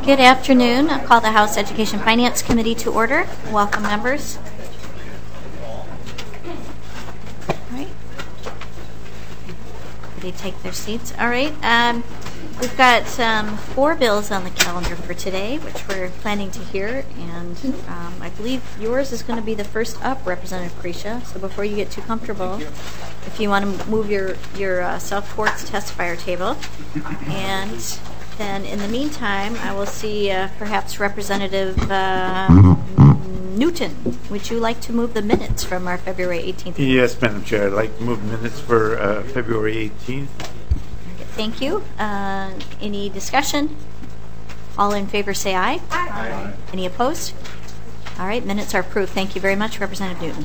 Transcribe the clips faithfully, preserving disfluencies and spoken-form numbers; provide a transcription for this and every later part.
Good afternoon. I'll call the House Education Finance Committee to order. Welcome, members. All right. They take their seats. All right. Um, we've got um, four bills on the calendar for today, which we're planning to hear, and um, I believe yours is going to be the first up, Representative Krisha. So before you get too comfortable, if you want to move your your uh, self towards testifier table, and then in the meantime, I will see uh, perhaps Representative uh, Newton. Would you like to move the minutes from our February eighteenth? Yes, Madam Chair. I'd like to move minutes for uh, February eighteenth. Thank you. Uh, any discussion? All in favor say aye. Aye. Aye. Any opposed? All right, minutes are approved. Thank you very much, Representative Newton.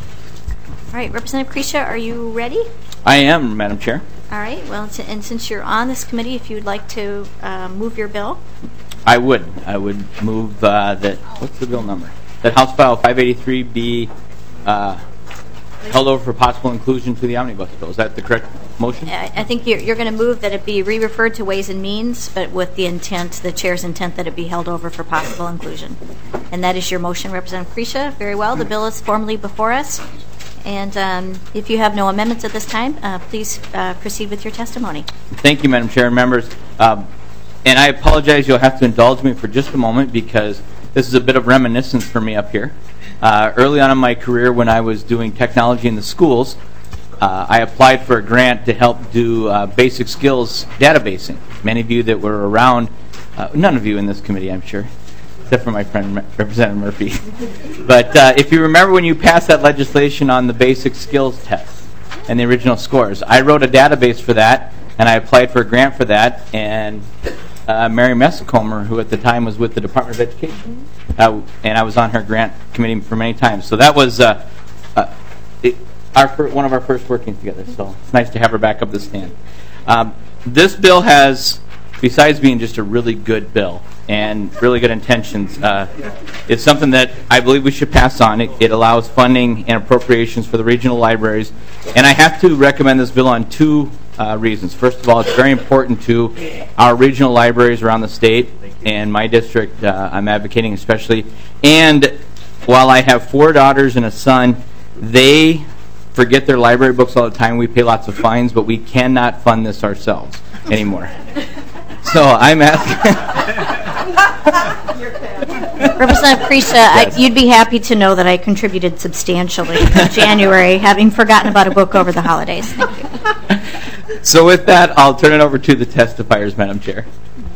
All right, Representative Krisha, are you ready? I am, Madam Chair. All right. Well, and since you're on this committee, if you'd like to uh, move your bill. I would. I would move uh, that, what's the bill number? That House File five eighty-three be uh, held over for possible inclusion to the omnibus bill. Is that the correct motion? I, I think you're, you're going to move that it be re-referred to Ways and Means, but with the intent, the chair's intent, that it be held over for possible inclusion. And that is your motion, Representative Krisha. Very well. The bill is formally before us. And um, if you have no amendments at this time, uh, please uh, proceed with your testimony. Thank you, Madam Chair and members. Um, and I apologize, you'll have to indulge me for just a moment because this is a bit of reminiscence for me up here. Uh, early on in my career when I was doing technology in the schools, uh, I applied for a grant to help do uh, basic skills databasing. Many of you that were around, uh, none of you in this committee, I'm sure, except for my friend Representative Murphy. But uh, if you remember when you passed that legislation on the basic skills test and the original scores, I wrote a database for that, and I applied for a grant for that, and uh, Mary Messacomer, who at the time was with the Department of Education, uh, and I was on her grant committee for many times. So that was uh, uh, it, our fir- one of our first working together, so it's nice to have her back up the stand. Um, this bill has, besides being just a really good bill, and really good intentions, uh, it's something that I believe we should pass on. It, it allows funding and appropriations for the regional libraries. And I have to recommend this bill on two uh, reasons. First of all, it's very important to our regional libraries around the state. And my district, uh, I'm advocating especially. And while I have four daughters and a son, they forget their library books all the time. We pay lots of fines, but we cannot fund this ourselves anymore. So I'm asking... Representative Krisha, yes. I, you'd be happy to know that I contributed substantially in January, having forgotten about a book over the holidays. Thank you. So with that, I'll turn it over to the testifiers, Madam Chair.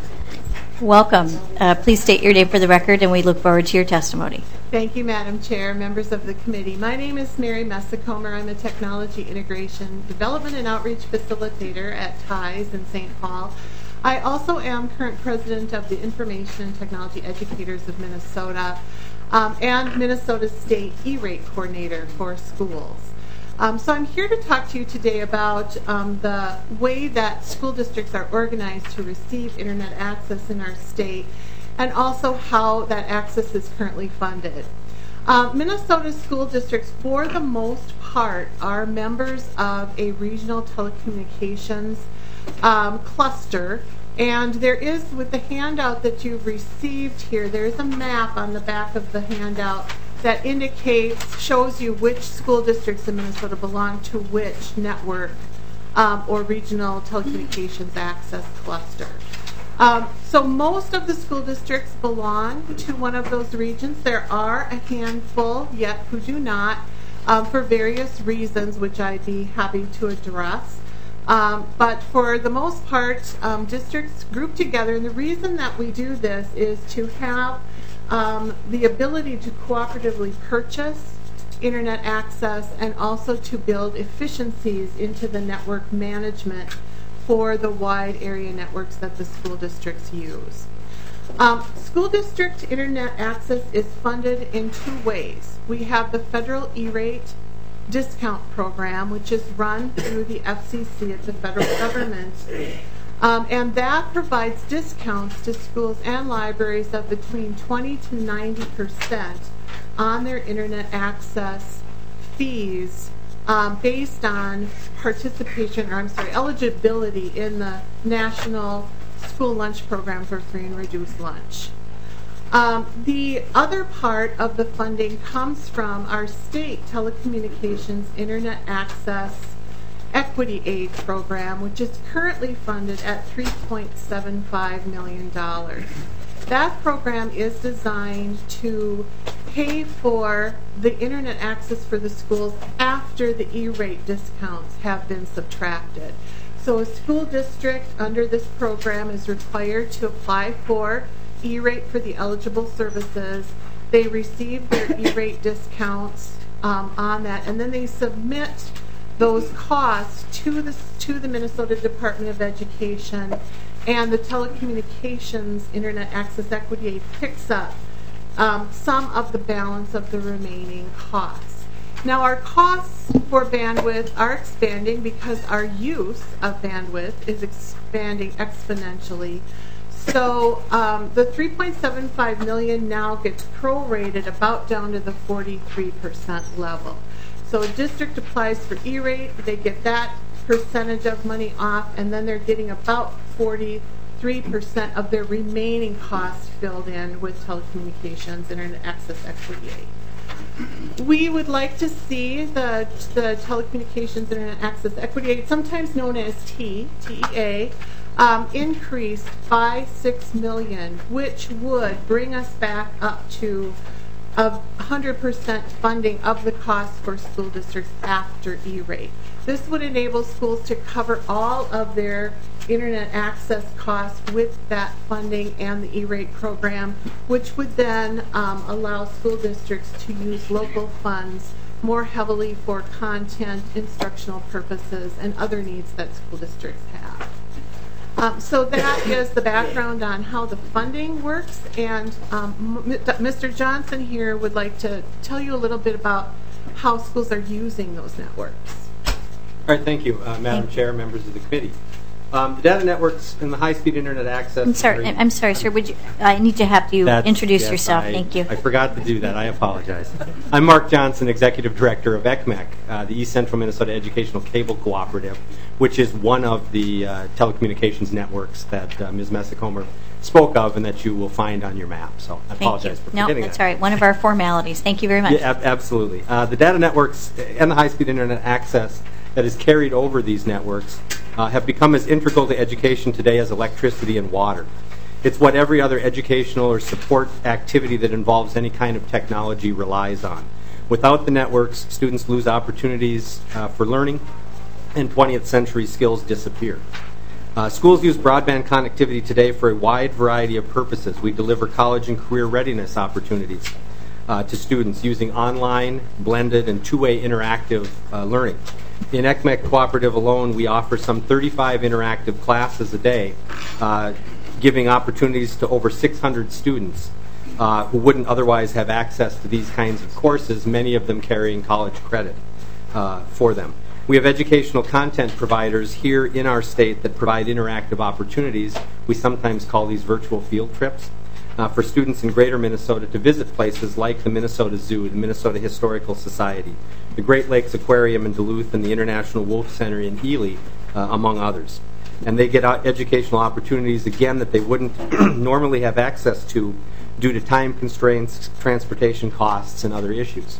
Welcome. Uh, please state your name for the record, and we look forward to your testimony. Thank you, Madam Chair, members of the committee. My name is Mary Messacomer. I'm a Technology Integration Development and Outreach Facilitator at TIES in Saint Paul. I also am current president of the Information and Technology Educators of Minnesota um, and Minnesota State E-rate coordinator for schools. Um, so I'm here to talk to you today about um, the way that school districts are organized to receive internet access in our state, and also how that access is currently funded. Uh, Minnesota school districts, for the most part, are members of a regional telecommunications um, cluster. And there is, with the handout that you've received here, there's a map on the back of the handout that indicates, shows you which school districts in Minnesota belong to which network um, or regional telecommunications access cluster. Um, so most of the school districts belong to one of those regions. There are a handful yet who do not, um, for various reasons, which I'd be happy to address. Um, but for the most part, um, districts group together, and the reason that we do this is to have um, the ability to cooperatively purchase internet access and also to build efficiencies into the network management for the wide area networks that the school districts use. Um, school district internet access is funded in two ways. We have the federal E-rate discount program, which is run through the F C C. It's the federal government. Um, and that provides discounts to schools and libraries of between twenty to ninety percent on their internet access fees um, based on participation, or I'm sorry, eligibility in the National school lunch programs or free and reduced lunch. Um, the other part of the funding comes from our state telecommunications internet access equity aid program, which is currently funded at three point seven five million dollars. That program is designed to pay for the internet access for the schools after the E-rate discounts have been subtracted. So a school district under this program is required to apply for E-rate for the eligible services. They receive their E-rate discounts um, on that, and then they submit those costs to the to the Minnesota Department of Education, and the Telecommunications Internet Access Equity Aid picks up um, some of the balance of the remaining costs. Now, our costs for bandwidth are expanding because our use of bandwidth is expanding exponentially. So um, the three point seven five million dollars now gets prorated about down to the forty-three percent level. So a district applies for E-rate, they get that percentage of money off, and then they're getting about forty-three percent of their remaining costs filled in with telecommunications internet access equity aid. We would like to see the, the telecommunications internet access equity aid, sometimes known as T, T E A, um, increased by six million dollars, which would bring us back up to of one hundred percent funding of the costs for school districts after E-rate. This would enable schools to cover all of their internet access costs with that funding and the E-rate program, which would then um, allow school districts to use local funds more heavily for content, instructional purposes, and other needs that school districts have. Um, so that is the background on how the funding works, and um, Mister Johnson here would like to tell you a little bit about how schools are using those networks. All right, thank you, uh, Madam Thank Chair, members of the committee. Um, the data networks and the high-speed internet access. I'm sorry. I'm sorry, sir. Would you? I need to have you That's, introduce yes, yourself. I, Thank you. I forgot to do that. I apologize. I'm Mark Johnson, Executive Director of E C M E C, uh, the East Central Minnesota Educational Cable Cooperative, which is one of the uh, telecommunications networks that uh, Miz Messicomer spoke of and that you will find on your map. So I apologize for no, forgetting that's that. all right. One of our formalities. Thank you very much. Yeah, ab- absolutely. Uh, the data networks and the high-speed internet access that is carried over these networks uh, have become as integral to education today as electricity and water. It's what every other educational or support activity that involves any kind of technology relies on. Without the networks, students lose opportunities uh, for learning, and twentieth century skills disappear. Uh, schools use broadband connectivity today for a wide variety of purposes. We deliver college and career readiness opportunities uh, to students using online, blended, and two-way interactive uh, learning. In E C M E C Cooperative alone, we offer some thirty-five interactive classes a day, uh, giving opportunities to over six hundred students uh, who wouldn't otherwise have access to these kinds of courses, many of them carrying college credit uh, for them. We have educational content providers here in our state that provide interactive opportunities. We sometimes call these virtual field trips uh, for students in greater Minnesota to visit places like the Minnesota Zoo, the Minnesota Historical Society, the Great Lakes Aquarium in Duluth, and the International Wolf Center in Ely, uh, among others. And they get out educational opportunities, again, that they wouldn't normally have access to due to time constraints, transportation costs, and other issues.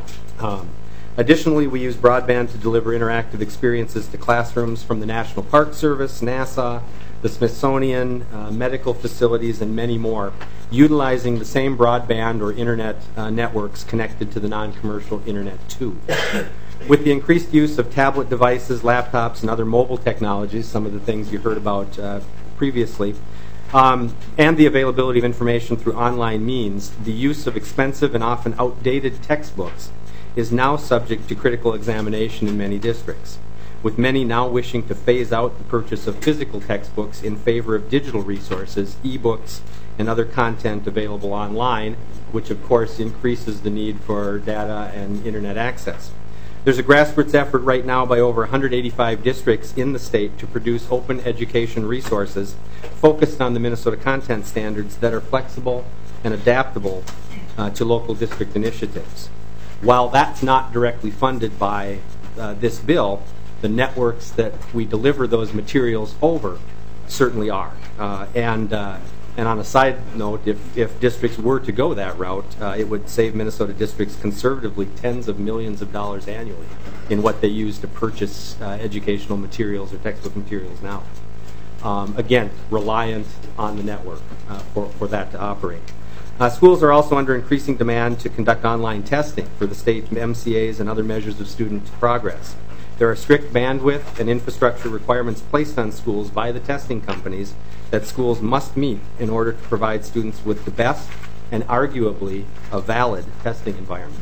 Um, Additionally, we use broadband to deliver interactive experiences to classrooms from the National Park Service, NASA, the Smithsonian, uh, medical facilities, and many more, utilizing the same broadband or internet uh, networks connected to the non-commercial internet too. With the increased use of tablet devices, laptops, and other mobile technologies, some of the things you heard about uh, previously, um, and the availability of information through online means, the use of expensive and often outdated textbooks is now subject to critical examination in many districts, with many now wishing to phase out the purchase of physical textbooks in favor of digital resources, e-books, and other content available online, which of course increases the need for data and internet access. There's a grassroots effort right now by over one hundred eighty-five districts in the state to produce open education resources focused on the Minnesota content standards that are flexible and adaptable uh, to local district initiatives. While that's not directly funded by uh, this bill, the networks that we deliver those materials over certainly are. Uh, and uh, and on a side note, if, if districts were to go that route, uh, it would save Minnesota districts conservatively tens of millions of dollars annually in what they use to purchase uh, educational materials or textbook materials now. Um, again, reliant on the network uh, for, for that to operate. Uh, schools are also under increasing demand to conduct online testing for the state M C As and other measures of student progress. There are strict bandwidth and infrastructure requirements placed on schools by the testing companies that schools must meet in order to provide students with the best and arguably a valid testing environment.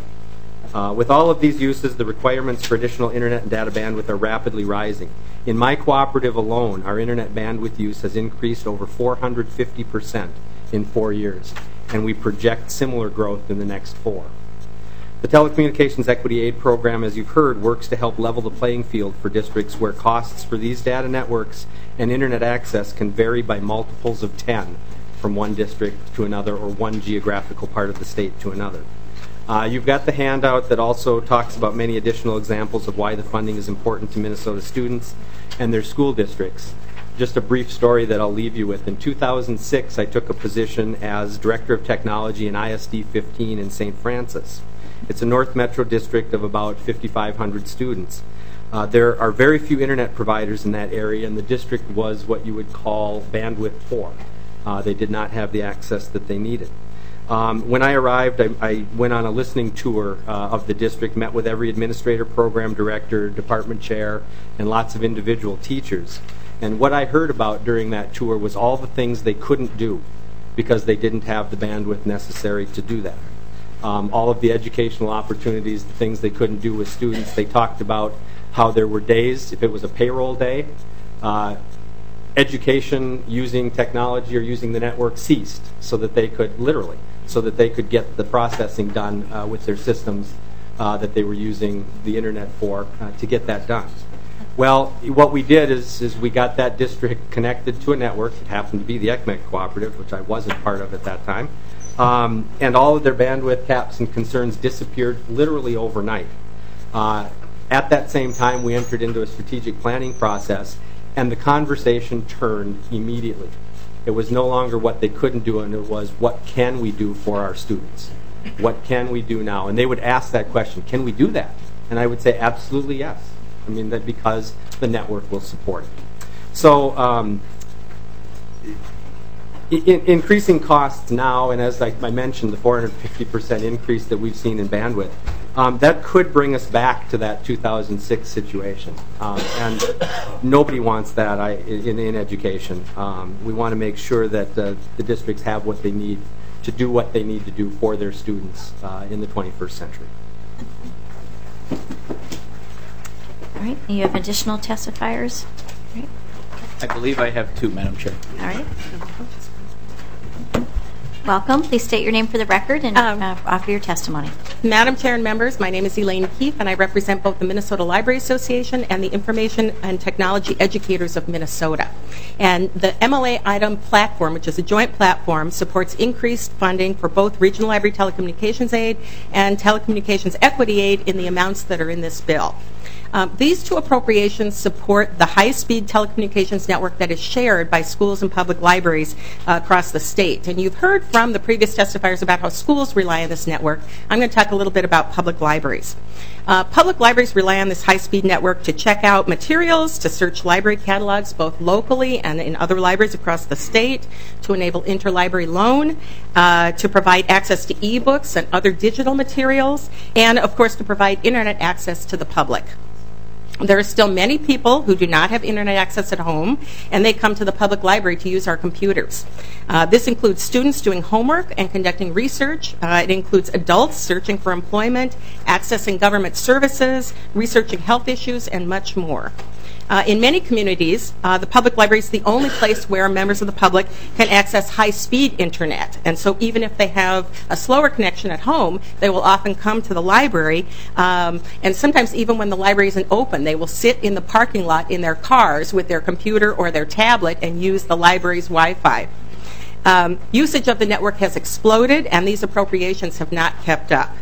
Uh, with all of these uses, the requirements for additional internet and data bandwidth are rapidly rising. In my cooperative alone, our internet bandwidth use has increased over four hundred fifty percent in four years, and we project similar growth in the next four. The Telecommunications Equity Aid Program, as you've heard, works to help level the playing field for districts where costs for these data networks and internet access can vary by multiples of ten from one district to another or one geographical part of the state to another. Uh, you've got the handout that also talks about many additional examples of why the funding is important to Minnesota students and their school districts. Just a brief story that I'll leave you with. In two thousand six, I took a position as Director of Technology in I S D fifteen in Saint Francis. It's a North Metro district of about fifty-five hundred students. Uh, there are very few internet providers in that area, and the district was what you would call bandwidth poor. Uh, they did not have the access that they needed. Um, when I arrived, I, I went on a listening tour uh, of the district, met with every administrator, program director, department chair, and lots of individual teachers. And what I heard about during that tour was all the things they couldn't do because they didn't have the bandwidth necessary to do that. Um, all of the educational opportunities, the things they couldn't do with students. They talked about how there were days, if it was a payroll day, uh, education using technology or using the network ceased so that they could, literally, so that they could get the processing done uh, with their systems uh, that they were using the internet for uh, to get that done. Well, what we did is, is we got that district connected to a network. It happened to be the E C M E C cooperative, which I wasn't part of at that time. Um, and all of their bandwidth caps and concerns disappeared literally overnight. Uh, at that same time, we entered into a strategic planning process, and the conversation turned immediately. It was no longer what they couldn't do, and it was what can we do for our students? What can we do now? And they would ask that question, can we do that? And I would say absolutely yes. I mean, that because the network will support it. So um, in, increasing costs now, and as I, I mentioned, the four hundred fifty percent increase that we've seen in bandwidth, um, that could bring us back to that two thousand six situation. Um, and nobody wants that I, in, in education. Um, we want to make sure that uh, the districts have what they need to do what they need to do for their students uh, in the twenty-first century. All right. You have additional testifiers? All right. I believe I have two, Madam Chair. All right. Welcome. Please state your name for the record and Um, uh, offer your testimony. Madam Chair and members, my name is Elaine Keefe, and I represent both the Minnesota Library Association and the Information and Technology Educators of Minnesota. And the M L A item platform, which is a joint platform, supports increased funding for both Regional Library Telecommunications Aid and Telecommunications Equity Aid in the amounts that are in this bill. Um, these two appropriations support the high-speed telecommunications network that is shared by schools and public libraries uh, across the state. And you've heard from the previous testifiers about how schools rely on this network. I'm going to talk a little bit about public libraries. Uh, public libraries rely on this high-speed network to check out materials, to search library catalogs both locally and in other libraries across the state, to enable interlibrary loan, uh, to provide access to e-books and other digital materials, and, of course, to provide internet access to the public. There are still many people who do not have internet access at home, and they come to the public library to use our computers. Uh, this includes students doing homework and conducting research. Uh, it includes adults searching for employment, accessing government services, researching health issues, and much more. Uh, in many communities, uh, the public library is the only place where members of the public can access high-speed internet. And so even if they have a slower connection at home, they will often come to the library. Um, and sometimes even when the library isn't open, they will sit in the parking lot in their cars with their computer or their tablet and use the library's Wi-Fi. Um, usage of the network has exploded, and these appropriations have not kept up.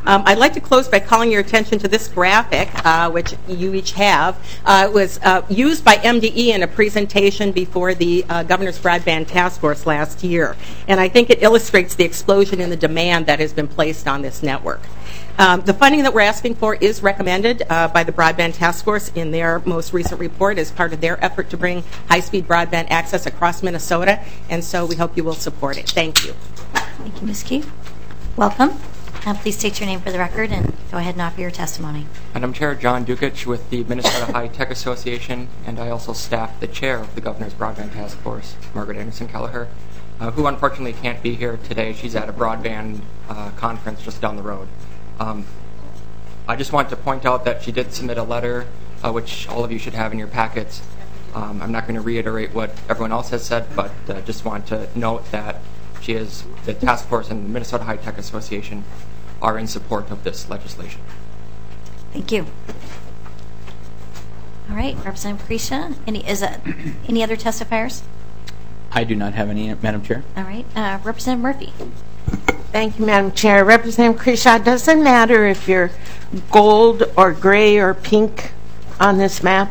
Um, I'd like to close by calling your attention to this graphic, uh, which you each have. Uh, it was uh, used by M D E in a presentation before the uh, Governor's Broadband Task Force last year. And I think it illustrates the explosion in the demand that has been placed on this network. Um, the funding that we're asking for is recommended uh, by the Broadband Task Force in their most recent report as part of their effort to bring high-speed broadband access across Minnesota, and so we hope you will support it. Thank you. Thank you, Miz Keefe. Welcome. Uh, please state your name for the record and go ahead and offer your testimony. Madam Chair, John Dukich with the Minnesota High Tech Association, and I also staff the chair of the Governor's Broadband Task Force, Margaret Anderson Kelleher, uh, who unfortunately can't be here today. She's at a broadband uh, conference just down the road. Um, I just want to point out that she did submit a letter, uh, which all of you should have in your packets. Um, I'm not going to reiterate what everyone else has said, but uh, just want to note that she is, the task force and the Minnesota High Tech Association are in support of this legislation. Thank you. All right, Representative Krisha, any is that any other testifiers? I do not have any, Madam Chair. All right, uh, Representative Murphy. Thank you, Madam Chair. Representative Krisha, it doesn't matter if you're gold or gray or pink on this map.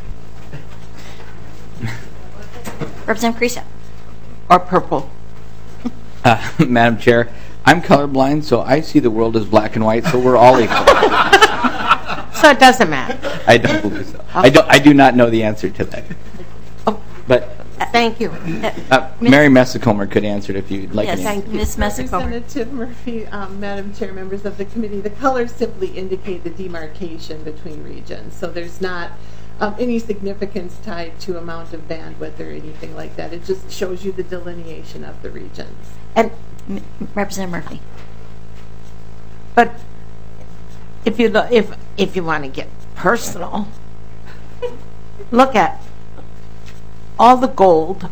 Representative Krisha. Or purple. Uh, Madam Chair, I'm colorblind, so I see the world as black and white, so we're all equal. So it doesn't matter. I don't believe so. I, don't, I do not know the answer to that. Oh, but thank you. uh, Mary Messicomer could answer it if you'd like. Yes, an thank answer. you. Miz Messicomer. Representative Murphy, um, Madam Chair, members of the committee, the colors simply indicate the demarcation between regions. So there's not um, any significance tied to amount of bandwidth or anything like that. It just shows you the delineation of the regions. And M- Representative Murphy. but if you look, if if you want to get personal, look at all the gold,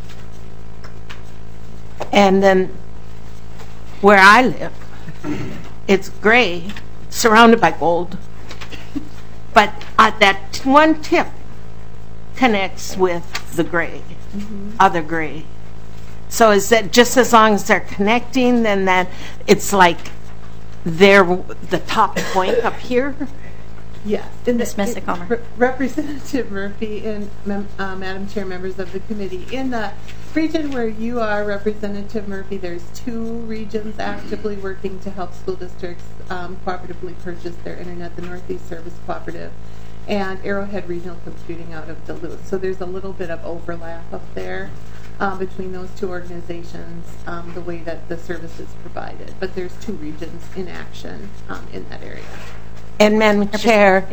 and then where I live, it's gray, surrounded by gold, but uh, that one tip connects with the gray, mm-hmm. other gray. So is that just as long as they're connecting, then that it's like they're the top point up here? Yes. In Miz the- Messicomer. Re- Representative Murphy and mem- uh, Madam Chair, members of the committee, in the region where you are, Representative Murphy, there's two regions actively working to help school districts um, cooperatively purchase their internet, the Northeast Service Cooperative and Arrowhead Regional Computing out of Duluth. So there's a little bit of overlap up there um, between those two organizations, um, the way that the service is provided. But there's two regions in action um, in that area. And Madam Chair,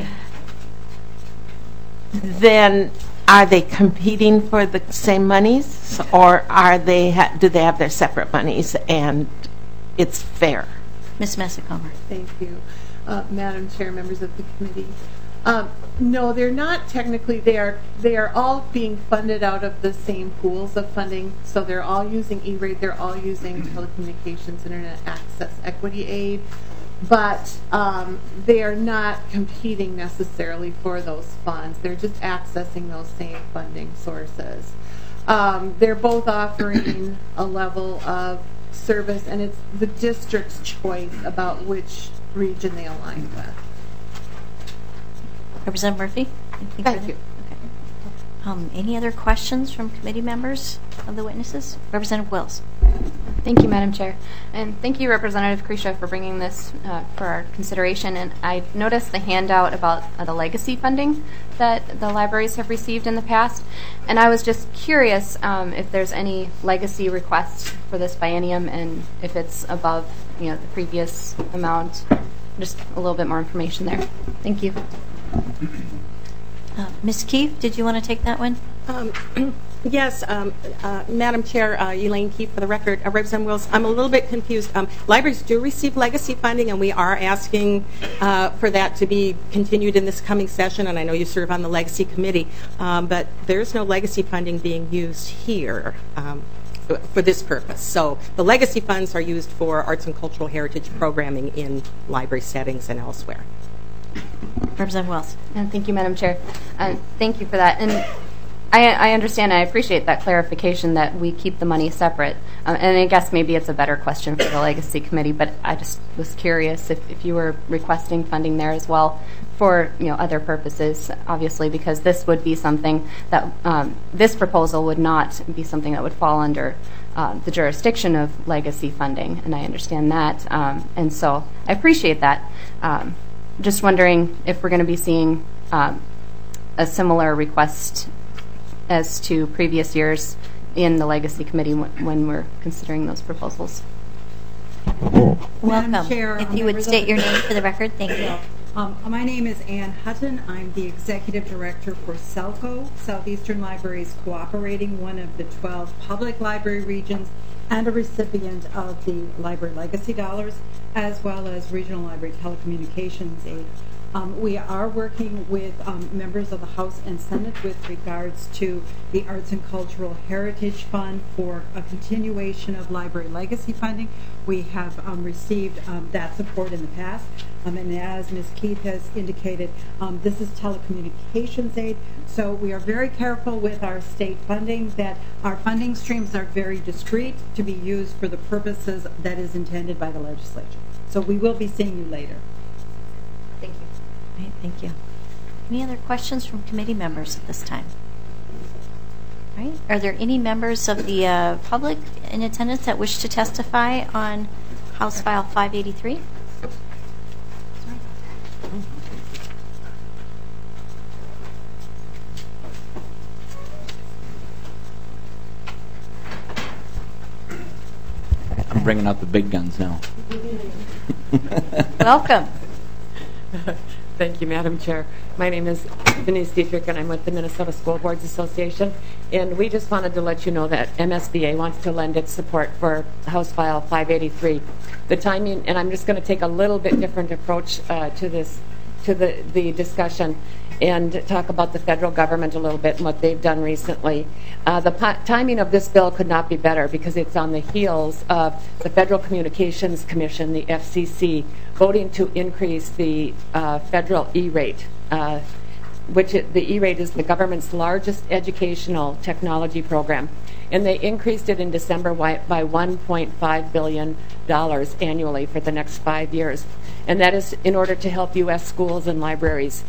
then are they competing for the same monies, or are they ha- do they have their separate monies and it's fair? Miz Messicomer. Thank you. Uh, Madam Chair, members of the committee. Um, no, they're not technically. They are they are all being funded out of the same pools of funding. So they're all using E-rate. They're all using Telecommunications Internet Access Equity Aid. But um, they are not competing necessarily for those funds. They're just accessing those same funding sources. Um, they're both offering a level of service, and it's the district's choice about which region they align with. Representative Murphy? Anything Thank further? you. Okay. Um, any other questions from committee members of the witnesses? Representative Wills. Thank you, Madam Chair. And thank you, Representative Krisha, for bringing this uh, for our consideration. And I noticed the handout about uh, the legacy funding that the libraries have received in the past. And I was just curious um, if there's any legacy requests for this biennium and if it's above, you know, the previous amount. Just a little bit more information there. Thank you. Uh, Miz Keefe, did you want to take that one? Um, yes, um, uh, Madam Chair, uh, Elaine Keefe, for the record. Uh, Representative Wills, I'm a little bit confused. Um, libraries do receive legacy funding, and we are asking uh, for that to be continued in this coming session, and I know you serve on the legacy committee, um, but there's no legacy funding being used here um, for this purpose. So the legacy funds are used for arts and cultural heritage programming in library settings and elsewhere. Representative Wells. And thank you, Madam Chair. Uh, thank you for that. And I, I understand. I appreciate that clarification that we keep the money separate. Um, and I guess maybe it's a better question for the Legacy Committee, but I just was curious if, if you were requesting funding there as well for, you know, other purposes, obviously, because this would be something that um, this proposal would not be something that would fall under uh, the jurisdiction of legacy funding, and I understand that. Um, and so I appreciate that. Um, just wondering if we're going to be seeing um, a similar request as to previous years in the Legacy Committee when, when we're considering those proposals. Welcome. Chair, if you would state your name for the record, thank you. Um, my name is Ann Hutton. I'm the Executive Director for SELCO, Southeastern Libraries Cooperating, one of the twelve public library regions, and a recipient of the Library Legacy Dollars, as well as Regional Library Telecommunications Aid. Um, we are working with um, members of the House and Senate with regards to the Arts and Cultural Heritage Fund for a continuation of library legacy funding. We have um, received um, that support in the past. Um, and as Miz Keith has indicated, um, this is telecommunications aid. So we are very careful with our state funding that our funding streams are very discrete to be used for the purposes that is intended by the legislature. So we will be seeing you later. Thank you. All right, thank you. Any other questions from committee members at this time? All right. Are there any members of the uh, public in attendance that wish to testify on House File five eighty-three? I'm bringing out the big guns now. Welcome. Thank you, Madam Chair. My name is Denise Dietrich, and I'm with the Minnesota School Boards Association. And we just wanted to let you know that M S B A wants to lend its support for House File five eighty-three. The timing, and I'm just going to take a little bit different approach uh, to this, to the, the discussion, and talk about the federal government a little bit and what they've done recently. Uh, the po- timing of this bill could not be better because it's on the heels of the Federal Communications Commission, the F C C, voting to increase the uh, federal E-rate, uh, which it, the E-rate is the government's largest educational technology program. And they increased it in December by one point five billion dollars annually for the next five years. And that is in order to help U S schools and libraries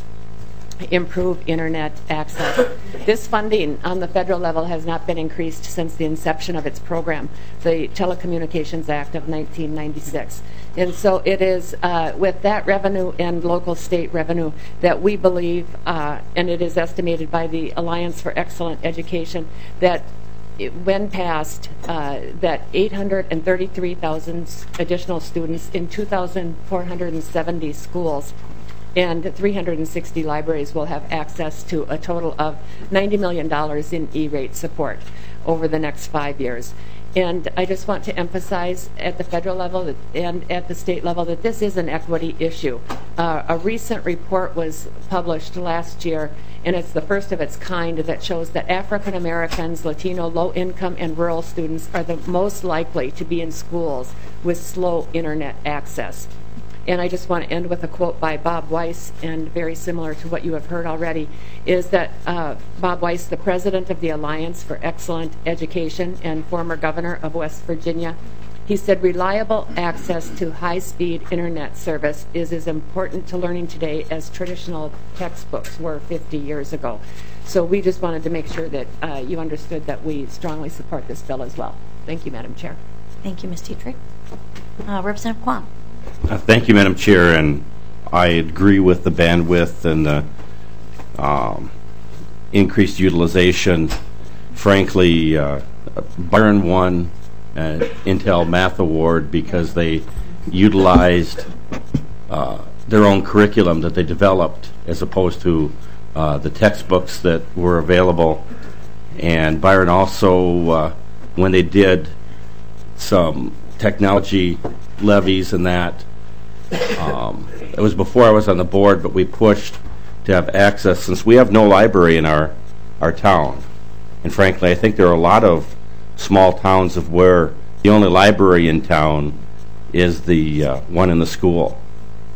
improve internet access. This funding on the federal level has not been increased since the inception of its program, the Telecommunications Act of nineteen ninety-six. And so it is uh, with that revenue and local state revenue that we believe, uh, and it is estimated by the Alliance for Excellent Education, that it, when passed, uh, that eight hundred thirty-three thousand additional students in two thousand four hundred seventy schools and three hundred sixty libraries will have access to a total of ninety million dollars in E-rate support over the next five years. And I just want to emphasize at the federal level that, and at the state level that this is an equity issue. Uh, a recent report was published last year, and it's the first of its kind that shows that African Americans, Latino, low-income, and rural students are the most likely to be in schools with slow internet access. And I just want to end with a quote by Bob Weiss, and very similar to what you have heard already, is that uh, Bob Weiss, the president of the Alliance for Excellent Education and former governor of West Virginia, he said, reliable access to high-speed internet service is as important to learning today as traditional textbooks were fifty years ago. So we just wanted to make sure that uh, you understood that we strongly support this bill as well. Thank you, Madam Chair. Thank you, Miz Dietrich. Uh, Representative Quam. Uh, thank you, Madam Chair, and I agree with the bandwidth and the um, increased utilization. Frankly, uh, Byron won an Intel Math Award because they utilized uh, their own curriculum that they developed as opposed to uh, the textbooks that were available. And Byron also, uh, when they did some technology levies and that, um, it was before I was on the board, but we pushed to have access, since we have no library in our, our town. And frankly, I think there are a lot of small towns of where the only library in town is the uh, one in the school.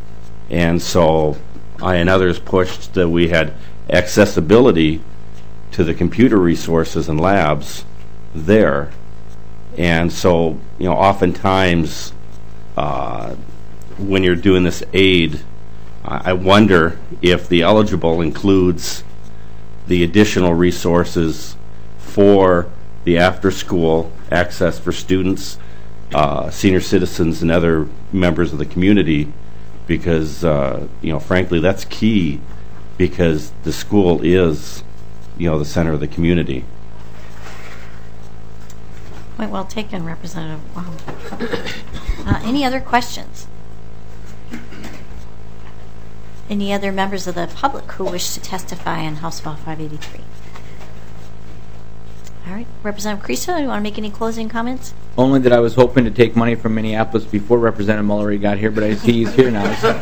And so I and others pushed that we had accessibility to the computer resources and labs there. And so, you know, oftentimes uh, when you're doing this aid, I wonder if the eligible includes the additional resources for the after-school access for students, uh, senior citizens, and other members of the community, because, uh, you know, frankly, that's key, because the school is, you know, the center of the community. Point well taken, Representative. Wow. Uh, any other questions? Any other members of the public who wish to testify on House File five eighty-three? All right, Representative Creasy, do you want to make any closing comments? Only that I was hoping to take money from Minneapolis before Representative Mullery got here, but I see he's here now. So.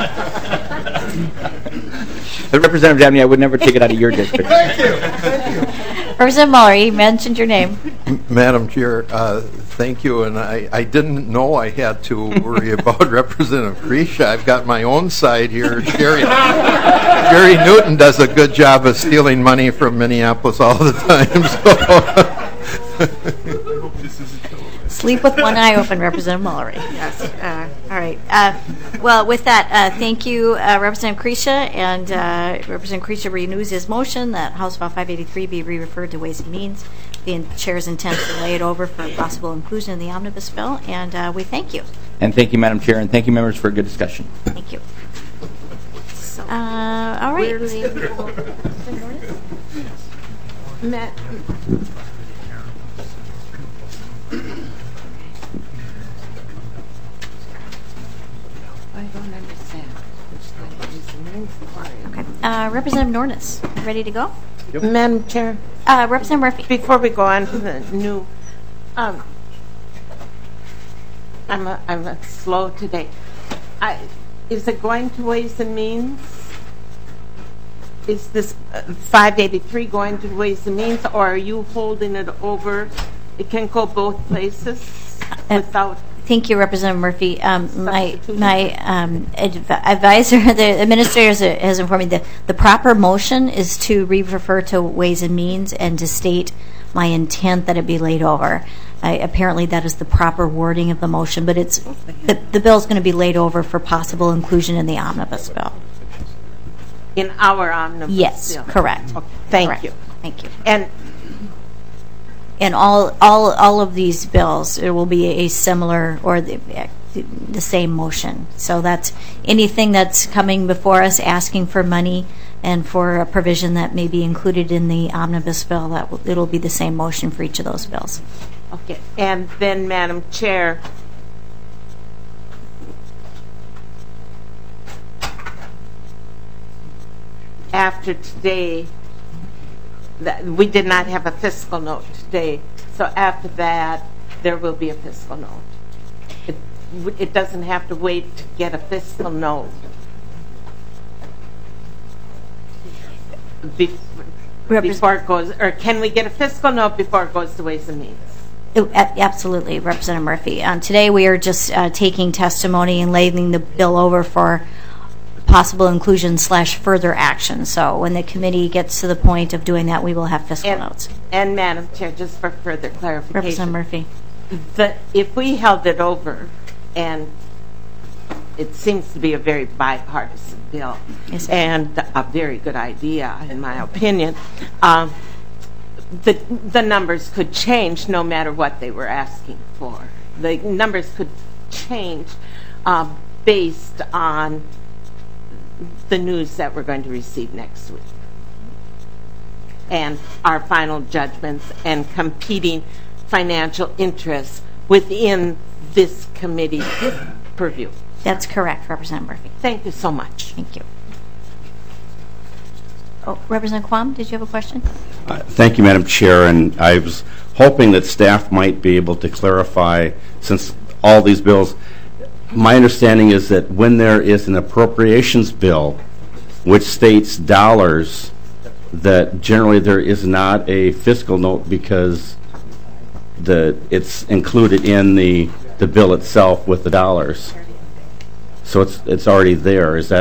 Representative Dabney, I would never take it out of your district. Thank you. Thank you. Representative Mullery, you mentioned your name. Madam Chair, uh, thank you. And I, I didn't know I had to worry about Representative Creasy. I've got my own side here. Sherry, Sherry Newton does a good job of stealing money from Minneapolis all the time. So. Sleep with one eye open, Representative Mullery. Yes. Uh, all right. Uh, well, with that, uh, thank you, uh, Representative Creasy, and uh, Representative Creasy renews his motion that House File five eighty-three be re-referred to Ways and Means. The chair's intent to lay it over for possible inclusion in the omnibus bill, and uh, we thank you. And thank you, Madam Chair, and thank you, members, for a good discussion. Thank you. Uh, all right. Matt. I don't understand. Okay. Uh, Representative Nornis, ready to go? Yep. Madam Chair. Uh, Representative Murphy. Before we go on to the new, um, I'm a, I'm a slow today. I, is it going to Ways and Means? Is this uh, five eighty-three going to Ways and Means, or are you holding it over? It can go both places without. Thank you, Representative Murphy. Um, my my um, adv advisor, the administrator, has, has informed me that the proper motion is to re-refer to Ways and Means and to state my intent that it be laid over. I, apparently, that is the proper wording of the motion, but it's the, the bill is going to be laid over for possible inclusion in the omnibus bill. In our omnibus yes, bill? Yes, correct. Okay. Thank correct. you. Thank you. And. And all, all, all of these bills, it will be a similar or the, the same motion. So that's anything that's coming before us asking for money and for a provision that may be included in the omnibus bill, that will, it'll be the same motion for each of those bills. Okay. And then, Madam Chair, after today, that we did not have a fiscal note today, so after that there will be a fiscal note. It, it doesn't have to wait to get a fiscal note before, before it goes, or can we get a fiscal note before it goes to Ways and Means? It, absolutely, Representative Murphy. Um, today we are just uh, taking testimony and laying the bill over for possible inclusion slash further action. So when the committee gets to the point of doing that, we will have fiscal and, notes. And Madam Chair, just for further clarification, Representative Murphy, the, if we held it over, and it seems to be a very bipartisan bill, yes, and a very good idea, in my opinion, um, the the numbers could change no matter what they were asking for. The numbers could change uh, based on the news that we're going to receive next week and our final judgments and competing financial interests within this committee purview. That's correct, Representative Murphy. Thank you so much. Thank you. Oh, Representative Quam, did you have a question? Uh, thank you, Madam Chair, and I was hoping that staff might be able to clarify, since all these bills, my understanding is that when there is an appropriations bill which states dollars, that generally there is not a fiscal note because the it's included in the the bill itself with the dollars. So it's it's already there. Is that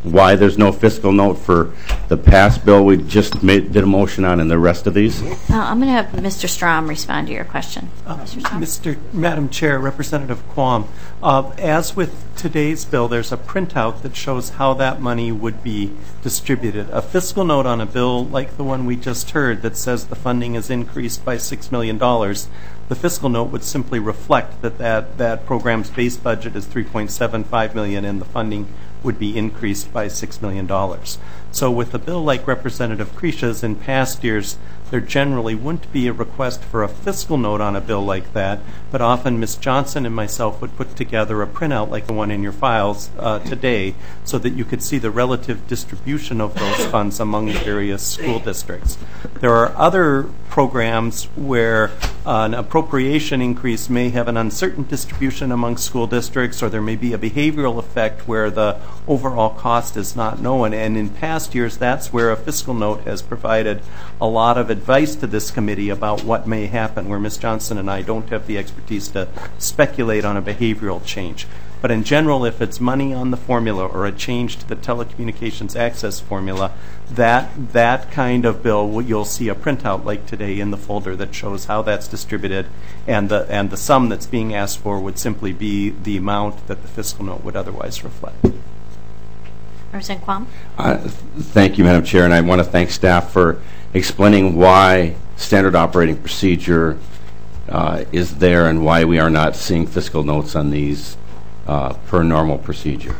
why there's no fiscal note for the past bill we just made, did a motion on and the rest of these? Uh, I'm going to have Mister Strom respond to your question. Uh, Mister Madam Chair, Representative Quam, uh, as with today's bill, there's a printout that shows how that money would be distributed. A fiscal note on a bill like the one we just heard that says the funding is increased by six million dollars, the fiscal note would simply reflect that that, that program's base budget is three point seven five million dollars and the funding would be increased by six million dollars. So with a bill like Representative Krisha's, in past years, there generally wouldn't be a request for a fiscal note on a bill like that, but often Miz Johnson and myself would put together a printout like the one in your files uh, today so that you could see the relative distribution of those funds among the various school districts. There are other programs where uh, an appropriation increase may have an uncertain distribution among school districts, or there may be a behavioral effect where the overall cost is not known. And in past years, that's where a fiscal note has provided a lot of advice to this committee about what may happen, where Miz Johnson and I don't have the expertise to speculate on a behavioral change. But in general, if it's money on the formula or a change to the telecommunications access formula, that that kind of bill, you'll see a printout like today in the folder that shows how that's distributed, and the and the sum that's being asked for would simply be the amount that the fiscal note would otherwise reflect. Representative Quam? Uh, thank you, Madam Chair, and I want to thank staff for explaining why standard operating procedure uh, is there and why we are not seeing fiscal notes on these uh, per normal procedure.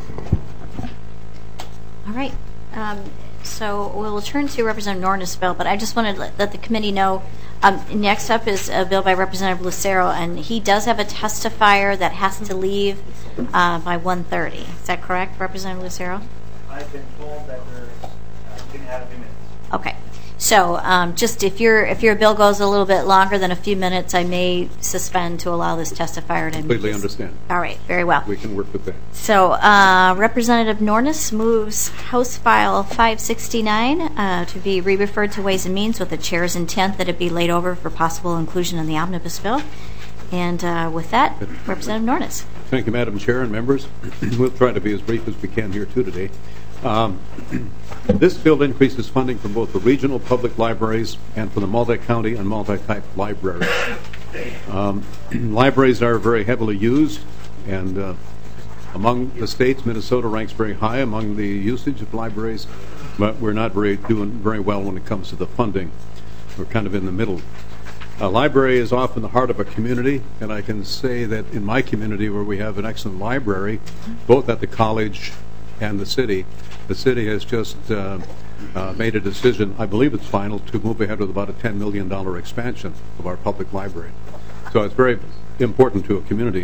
All right. Um, so we'll turn to Representative Norton's bill, but I just wanted to let, let the committee know, um, next up is a bill by Representative Lucero, and he does have a testifier that has to leave uh, by one thirty. Is that correct, Representative Lucero? I've been told that there's uh, two and a half minutes. Okay. So um, just if your if your bill goes a little bit longer than a few minutes, I may suspend to allow this testifier to. Completely understand. All right, very well. We can work with that. So uh, Representative Nornis moves House File five sixty-nine uh, to be re-referred to Ways and Means with the chair's intent that it be laid over for possible inclusion in the omnibus bill. And uh, with that, Representative Nornis. Thank you, Madam Chair and members. We'll try to be as brief as we can here too today. Um, this bill increases funding from both the regional public libraries and from the multi-county and multi-type libraries. Um, libraries are very heavily used, and uh, among the states, Minnesota ranks very high among the usage of libraries, but we're not very doing very well when it comes to the funding. We're kind of in the middle. A library is often the heart of a community, and I can say that in my community, where we have an excellent library, both at the college and the city, the city has just uh, uh, made a decision, I believe it's final, to move ahead with about a ten million dollars expansion of our public library. So it's very important to a community.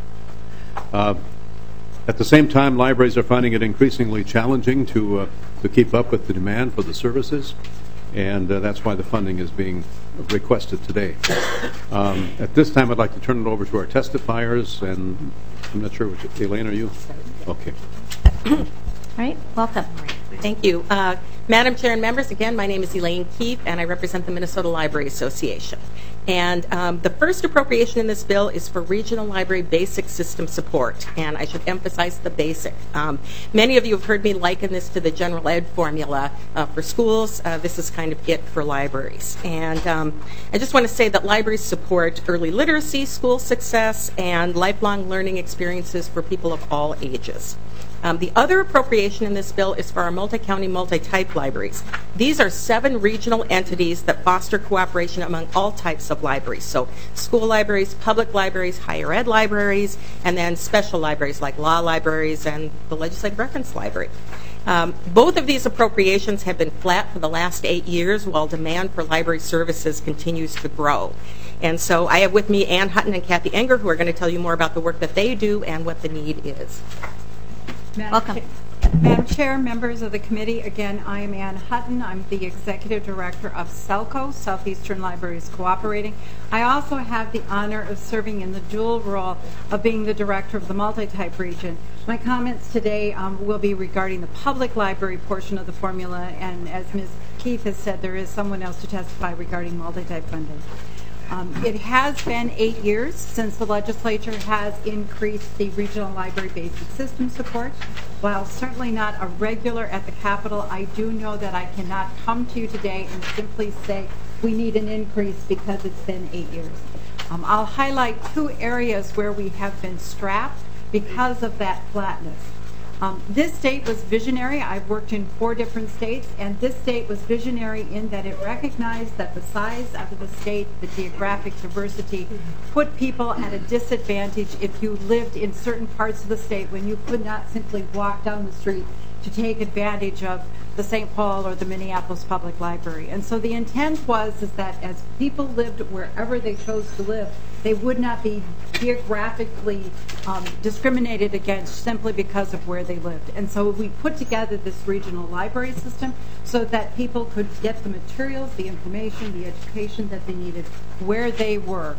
Uh, at the same time, libraries are finding it increasingly challenging to, uh, to keep up with the demand for the services, and uh, that's why the funding is being requested today. Um, at this time, I'd like to turn it over to our testifiers, and I'm not sure which, Elaine, are you? Okay. All right, welcome. Thank you. Uh, Madam Chair and members, again, my name is Elaine Keefe, and I represent the Minnesota Library Association. And um, the first appropriation in this bill is for regional library basic system support, and I should emphasize the basic. Um, many of you have heard me liken this to the general ed formula uh, for schools. Uh, this is kind of it for libraries. And um, I just want to say that libraries support early literacy, school success, and lifelong learning experiences for people of all ages. Um, the other appropriation in this bill is for our multi-county, multi-type libraries. These are seven regional entities that foster cooperation among all types of libraries. So school libraries, public libraries, higher ed libraries, and then special libraries like law libraries and the Legislative Reference Library. Um, both of these appropriations have been flat for the last eight years while demand for library services continues to grow. And so I have with me Ann Hutton and Kathy Enger, who are going to tell you more about the work that they do and what the need is. Madam Welcome. Cha- Madam Chair, members of the committee, again, I am Ann Hutton. I'm the Executive Director of SELCO, Southeastern Libraries Cooperating. I also have the honor of serving in the dual role of being the Director of the multi-type region. My comments today um, will be regarding the public library portion of the formula, and as Miz Keith has said, there is someone else to testify regarding multi-type funding. Um, it has been eight years since the legislature has increased the regional library basic system support. While certainly not a regular at the Capitol, I do know that I cannot come to you today and simply say we need an increase because it's been eight years. Um, I'll highlight two areas where we have been strapped because of that flatness. Um, this state was visionary. I've worked in four different states, and this state was visionary in that it recognized that the size of the state, the geographic diversity, put people at a disadvantage if you lived in certain parts of the state when you could not simply walk down the street to take advantage of the Saint Paul or the Minneapolis Public Library. And so the intent was is that as people lived wherever they chose to live, they would not be geographically um, discriminated against simply because of where they lived. And so we put together this regional library system so that people could get the materials, the information, the education that they needed where they were.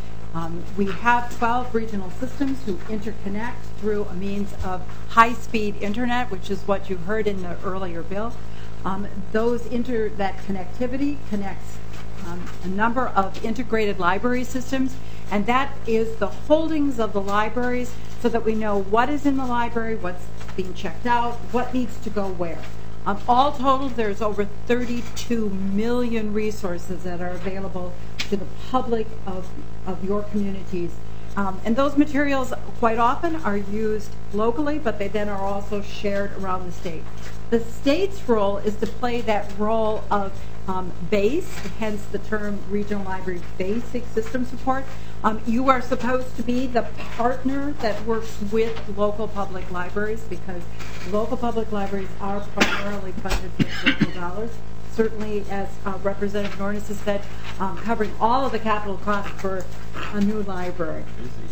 Um, we have twelve regional systems who interconnect through a means of high-speed internet, which is what you heard in the earlier bill. Um, those inter that connectivity connects um, a number of integrated library systems, and that is the holdings of the libraries so that we know what is in the library, what's being checked out, what needs to go where. Um, all totaled, there's over thirty-two million resources that are available to the public of, of your communities. Um, and those materials quite often are used locally, but they then are also shared around the state. The state's role is to play that role of um, base, hence the term Regional Library Basic System Support. Um, you are supposed to be the partner that works with local public libraries because local public libraries are primarily funded with local dollars. Certainly, as uh, Representative Nornes has said, um, covering all of the capital costs for a new library.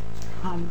Um,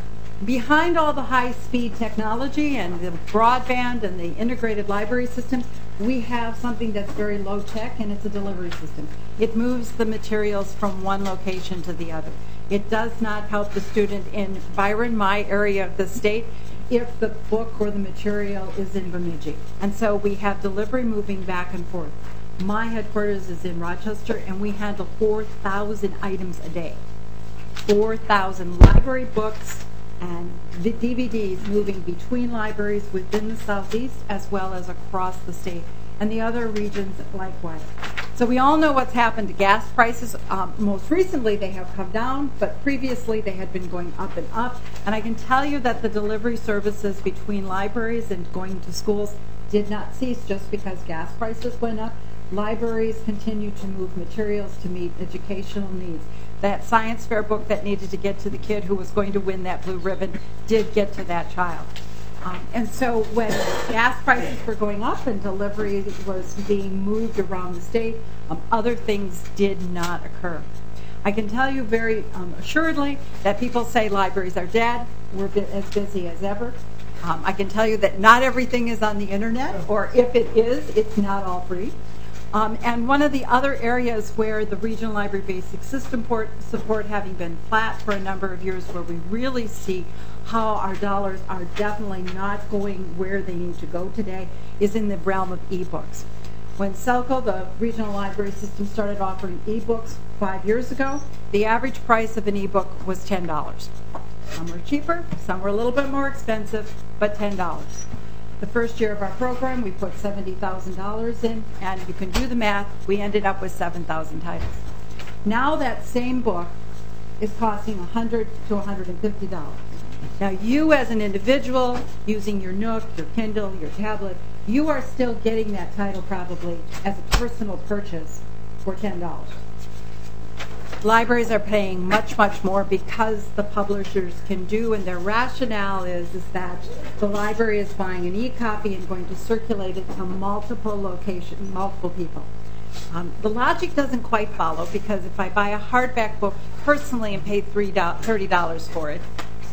behind all the high-speed technology and the broadband and the integrated library systems, we have something that's very low-tech, and it's a delivery system. It moves the materials from one location to the other. It does not help the student in Byron, my area of the state, if the book or the material is in Bemidji. And so we have delivery moving back and forth. My headquarters is in Rochester, and we handle four thousand items a day. four thousand library books and D V Ds moving between libraries within the Southeast as well as across the state, and the other regions likewise. So we all know what's happened to gas prices. Um, most recently they have come down, but previously they had been going up and up. And I can tell you that the delivery services between libraries and going to schools did not cease just because gas prices went up. Libraries continue to move materials to meet educational needs. That science fair book that needed to get to the kid who was going to win that blue ribbon did get to that child. Um, and so when gas prices were going up and delivery was being moved around the state, um, other things did not occur. I can tell you very um, assuredly that people say libraries are dead. We're as busy as ever. Um, I can tell you that not everything is on the internet, or if it is, it's not all free. Um, and one of the other areas where the Regional Library Basic System support, support having been flat for a number of years, where we really see how our dollars are definitely not going where they need to go today, is in the realm of ebooks. When Selco, the Regional Library System, started offering ebooks five years ago, the average price of an ebook was ten dollars. Some were cheaper, some were a little bit more expensive, but ten dollars. The first year of our program, we put seventy thousand dollars in, and you can do the math, we ended up with seven thousand titles. Now that same book is costing one hundred to one hundred fifty dollars. Now you as an individual, using your Nook, your Kindle, your tablet, you are still getting that title probably as a personal purchase for ten dollars. Libraries are paying much, much more because the publishers can do, and their rationale is, is that the library is buying an e-copy and going to circulate it to multiple locations, multiple people. Um, the logic doesn't quite follow, because if I buy a hardback book personally and pay thirty dollars for it,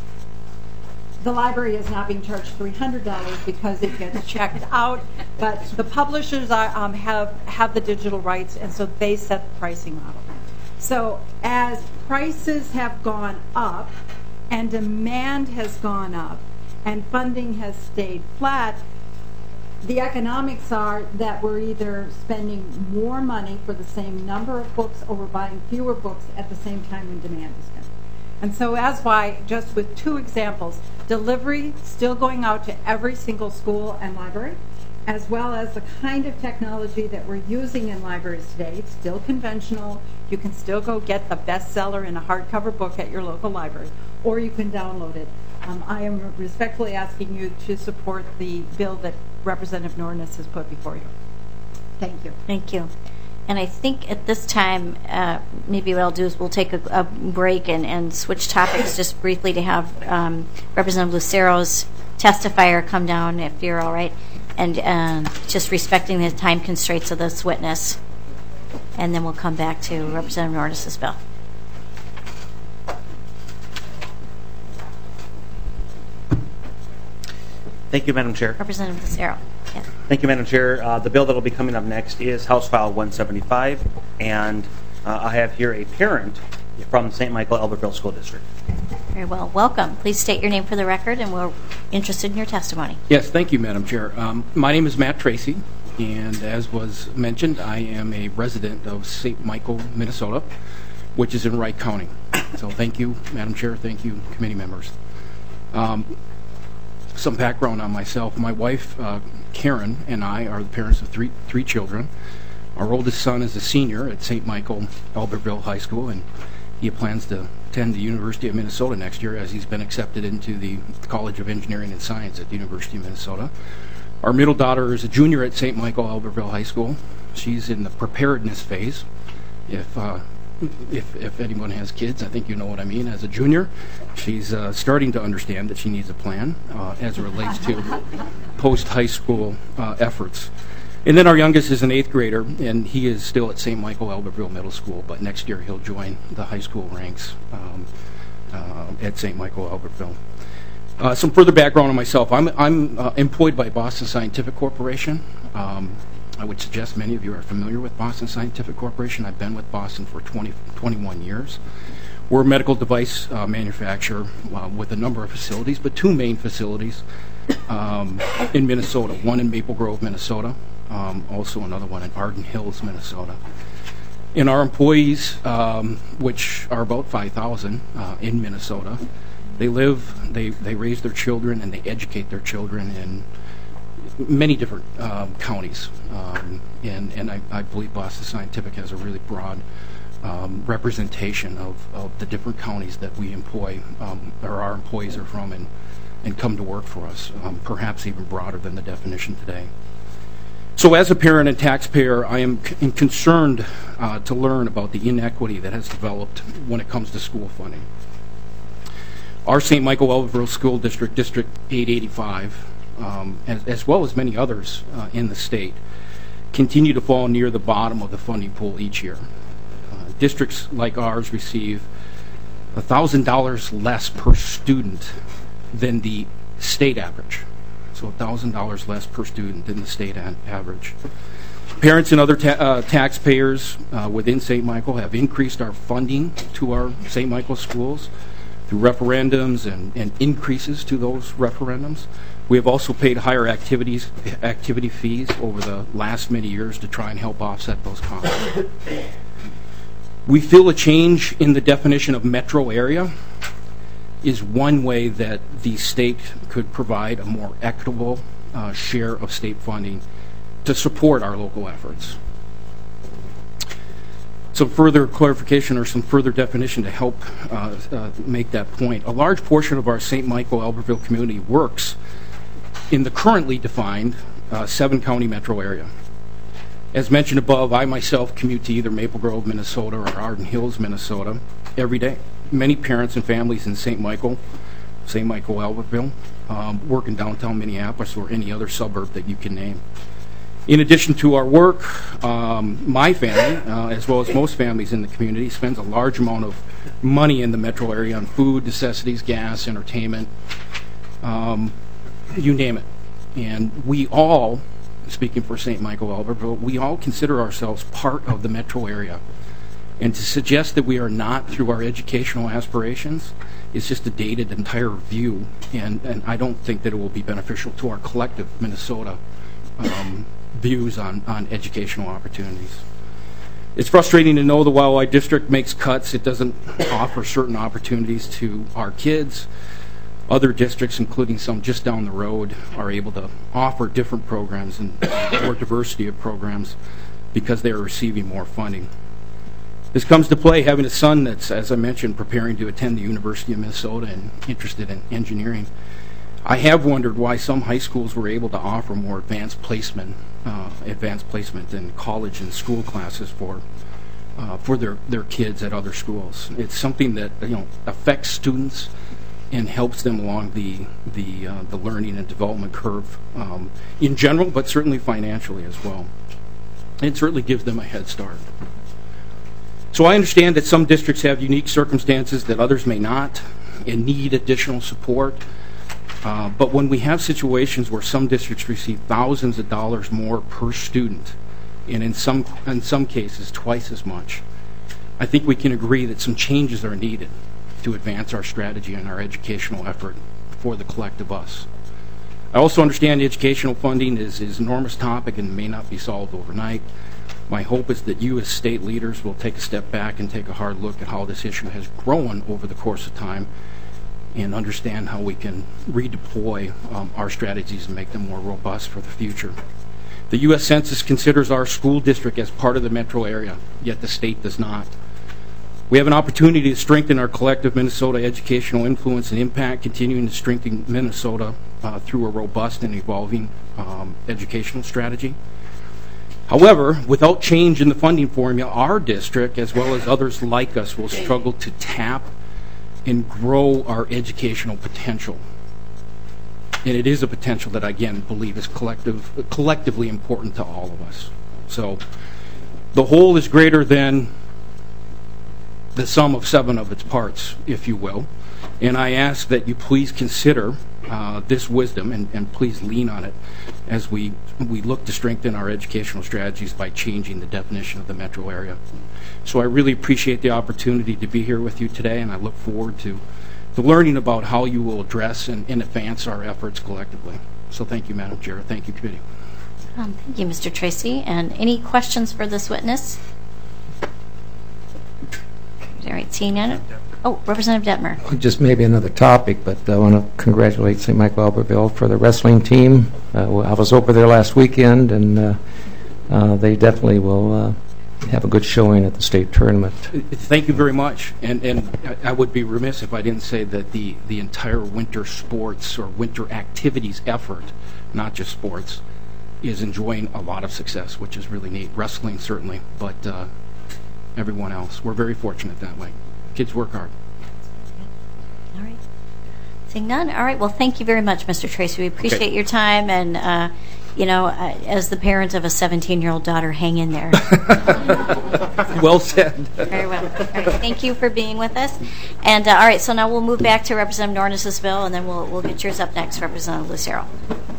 the library is not being charged three hundred dollars because it gets checked out, but the publishers are, um, have, have the digital rights, and so they set the pricing model. So as prices have gone up and demand has gone up and funding has stayed flat, the economics are that we're either spending more money for the same number of books or we're buying fewer books at the same time when demand is good. And so that's why, just with two examples, delivery still going out to every single school and library, as well as the kind of technology that we're using in libraries today. It's still conventional. You can still go get the bestseller in a hardcover book at your local library, or you can download it. Um, I am respectfully asking you to support the bill that Representative Nornes has put before you. Thank you. Thank you. And I think at this time, uh, maybe what I'll do is we'll take a, a break and, and switch topics just briefly to have um, Representative Lucero's testifier come down, if you're all right, and um, just respecting the time constraints of this witness. And then we'll come back to Representative Nornes' bill. Thank you, Madam Chair. Representative Lucero. Yes. Thank you, Madam Chair. Uh, the bill that will be coming up next is House File one seventy-five, and uh, I have here a parent from Saint Michael Albertville School District. Very well. Welcome. Please state your name for the record, and we're interested in your testimony. Yes, thank you, Madam Chair. Um, my name is Matt Tracy, and as was mentioned, I am a resident of Saint Michael, Minnesota, which is in Wright County. So thank you, Madam Chair. Thank you, committee members. Um, some background on myself. My wife, uh, Karen, and I are the parents of three three children. Our oldest son is a senior at Saint Michael Albertville High School, and he plans to attend the University of Minnesota next year, as he's been accepted into the College of Engineering and Science at the University of Minnesota. Our middle daughter is a junior at Saint Michael Albertville High School. She's in the preparedness phase. If uh, if, if anyone has kids, I think you know what I mean. As a junior, she's uh, starting to understand that she needs a plan uh, as it relates to post-high school uh, efforts. And then our youngest is an eighth grader, and he is still at Saint Michael Albertville Middle School, but next year he'll join the high school ranks um, uh, at Saint Michael Albertville. Uh, some further background on myself. I'm, I'm uh, employed by Boston Scientific Corporation. Um, I would suggest many of you are familiar with Boston Scientific Corporation. I've been with Boston for twenty, twenty-one years. We're a medical device uh, manufacturer uh, with a number of facilities, but two main facilities um, in Minnesota. One in Maple Grove, Minnesota. Um, also another one in Arden Hills, Minnesota. And our employees, um, which are about five thousand uh, in Minnesota, they live, they, they raise their children, and they educate their children in many different um, counties. Um, and and I, I believe Boston Scientific has a really broad um, representation of, of the different counties that we employ, um, or our employees are from, and, and come to work for us, um, perhaps even broader than the definition today. So as a parent and taxpayer, I am c- concerned uh, to learn about the inequity that has developed when it comes to school funding. Our Saint Michael Albertville School District, District eight eighty-five, um, as, as well as many others uh, in the state, continue to fall near the bottom of the funding pool each year. Uh, districts like ours receive one thousand dollars less per student than the state average. So one thousand dollars less per student than the state average. Parents and other ta- uh, taxpayers uh, within Saint Michael have increased our funding to our Saint Michael schools through referendums and, and increases to those referendums. We have also paid higher activities, activity fees over the last many years to try and help offset those costs. We feel a change in the definition of metro area is one way that the state could provide a more equitable uh, share of state funding to support our local efforts. Some further clarification or some further definition to help uh, uh, make that point. A large portion of our Saint Michael Albertville community works in the currently defined uh, seven-county metro area. As mentioned above, I myself commute to either Maple Grove, Minnesota, or Arden Hills, Minnesota, every day. Many parents and families in Saint Michael, Saint Michael Albertville, um, work in downtown Minneapolis or any other suburb that you can name. In addition to our work, um, my family, uh, as well as most families in the community, spends a large amount of money in the metro area on food, necessities, gas, entertainment, um, you name it. And we all, speaking for Saint Michael Albertville, we all consider ourselves part of the metro area. And to suggest that we are not through our educational aspirations is just a dated entire view, and, and I don't think that it will be beneficial to our collective Minnesota um, views on, on educational opportunities. It's frustrating to know the Wildlife District makes cuts. It doesn't offer certain opportunities to our kids. Other districts, including some just down the road, are able to offer different programs and more diversity of programs because they are receiving more funding. This comes to play having a son that's, as I mentioned, preparing to attend the University of Minnesota and interested in engineering. I have wondered why some high schools were able to offer more advanced placement, uh, advanced placement in college and school classes for uh, for their, their kids at other schools. It's something that, you know, affects students and helps them along the the uh, the learning and development curve um, in general, but certainly financially as well. It certainly gives them a head start. So I understand that some districts have unique circumstances that others may not and need additional support. Uh, but when we have situations where some districts receive thousands of dollars more per student, and in some in some cases twice as much, I think we can agree that some changes are needed to advance our strategy and our educational effort for the collective us. I also understand educational funding is, is an enormous topic and may not be solved overnight. My hope is that you as state leaders will take a step back and take a hard look at how this issue has grown over the course of time and understand how we can redeploy um, our strategies and make them more robust for the future. The U S Census considers our school district as part of the metro area, yet the state does not. We have an opportunity to strengthen our collective Minnesota educational influence and impact, continuing to strengthen Minnesota uh, through a robust and evolving um, educational strategy. However, without change in the funding formula, our district, as well as others like us, will struggle to tap and grow our educational potential. And it is a potential that I, again, believe is collective, collectively important to all of us. So the whole is greater than the sum of seven of its parts, if you will. And I ask that you please consider uh, this wisdom and, and please lean on it as we, we look to strengthen our educational strategies by changing the definition of the metro area. So I really appreciate the opportunity to be here with you today, and I look forward to, to learning about how you will address and, and advance our efforts collectively. So thank you, Madam Chair. Thank you, committee. Um, thank you, Mister Tracy. And any questions for this witness? All right, seeing none. Oh, Representative Detmer. Just maybe another topic, but I want to congratulate Saint Michael Albertville for the wrestling team. Uh, I was over there last weekend, and uh, uh, they definitely will uh, have a good showing at the state tournament. Thank you very much. And and I would be remiss if I didn't say that the, the entire winter sports or winter activities effort, not just sports, is enjoying a lot of success, which is really neat. Wrestling, certainly, but uh, everyone else. We're very fortunate that way. Kids work hard. All right. Seeing none. All right. Well, thank you very much, Mister Tracy. We appreciate okay. your time. And, uh, you know, uh, as the parent of a seventeen-year-old daughter, hang in there. Well said. Very well. All right. Thank you for being with us. And, uh, all right, so now we'll move back to Representative Nornis's bill, and then we'll, we'll get yours up next, Representative Lucero.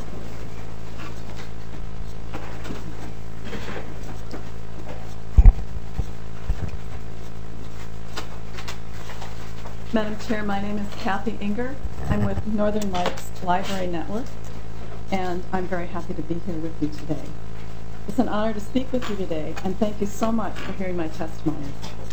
Madam Chair, my name is Kathy Inger. I'm with Northern Lights Library Network, and I'm very happy to be here with you today. It's an honor to speak with you today, and thank you so much for hearing my testimony.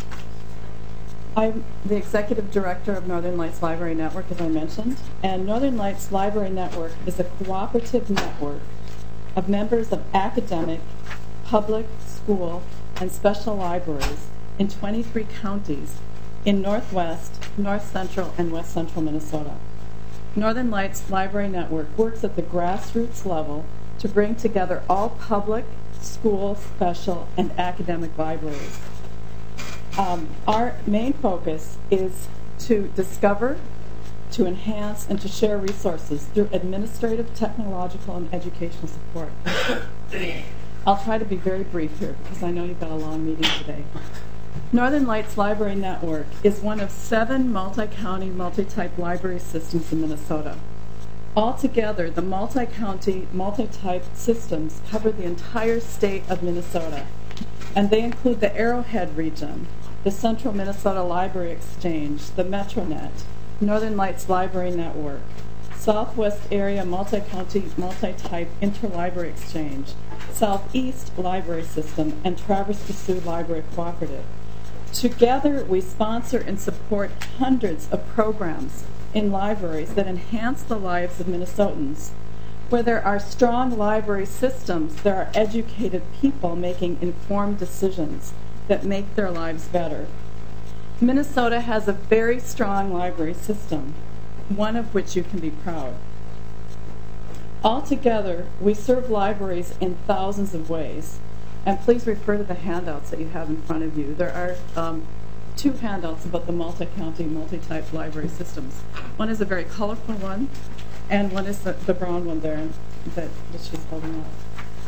I'm the Executive Director of Northern Lights Library Network, as I mentioned, and Northern Lights Library Network is a cooperative network of members of academic, public, school, and special libraries in twenty-three counties in Northwest, North Central, and West Central Minnesota. Northern Lights Library Network works at the grassroots level to bring together all public, school, special, and academic libraries. Um, our main focus is to discover, to enhance, and to share resources through administrative, technological, and educational support. I'll try to be very brief here because I know you've got a long meeting today. Northern Lights Library Network is one of seven multi-county, multi-type library systems in Minnesota. Altogether, the multi-county, multi-type systems cover the entire state of Minnesota, and they include the Arrowhead region, the Central Minnesota Library Exchange, the MetroNet, Northern Lights Library Network, Southwest Area Multi-County Multi-Type Interlibrary Exchange, Southeast Library System, and Traverse des Sioux Library Cooperative. Together, we sponsor and support hundreds of programs in libraries that enhance the lives of Minnesotans. Where there are strong library systems, there are educated people making informed decisions that make their lives better. Minnesota has a very strong library system, one of which you can be proud. Altogether, we serve libraries in thousands of ways. And please refer to the handouts that you have in front of you. There are um, two handouts about the multi-county, multi-type library systems. One is a very colorful one, and one is the, the brown one there that, that she's holding up.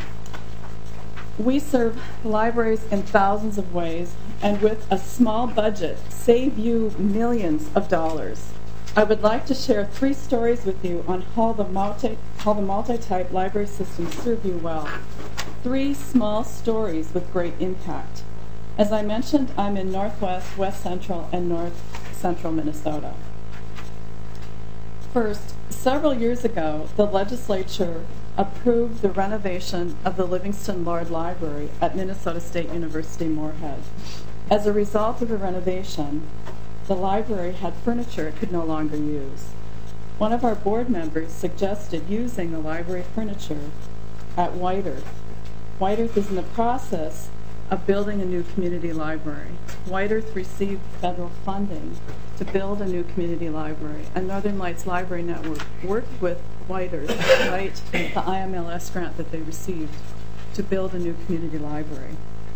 We serve libraries in thousands of ways, and with a small budget, save you millions of dollars. I would like to share three stories with you on how the multi, how the multi-type library systems serve you well. Three small stories with great impact. As I mentioned, I'm in Northwest, West Central, and North Central Minnesota. First, several years ago, the legislature approved the renovation of the Livingston Lord Library at Minnesota State University Moorhead. As a result of the renovation, the library had furniture it could no longer use. One of our board members suggested using the library furniture at White Earth. White Earth is in the process of building a new community library. White Earth received federal funding to build a new community library, and Northern Lights Library Network worked with White Earth to write the I M L S grant that they received to build a new community library.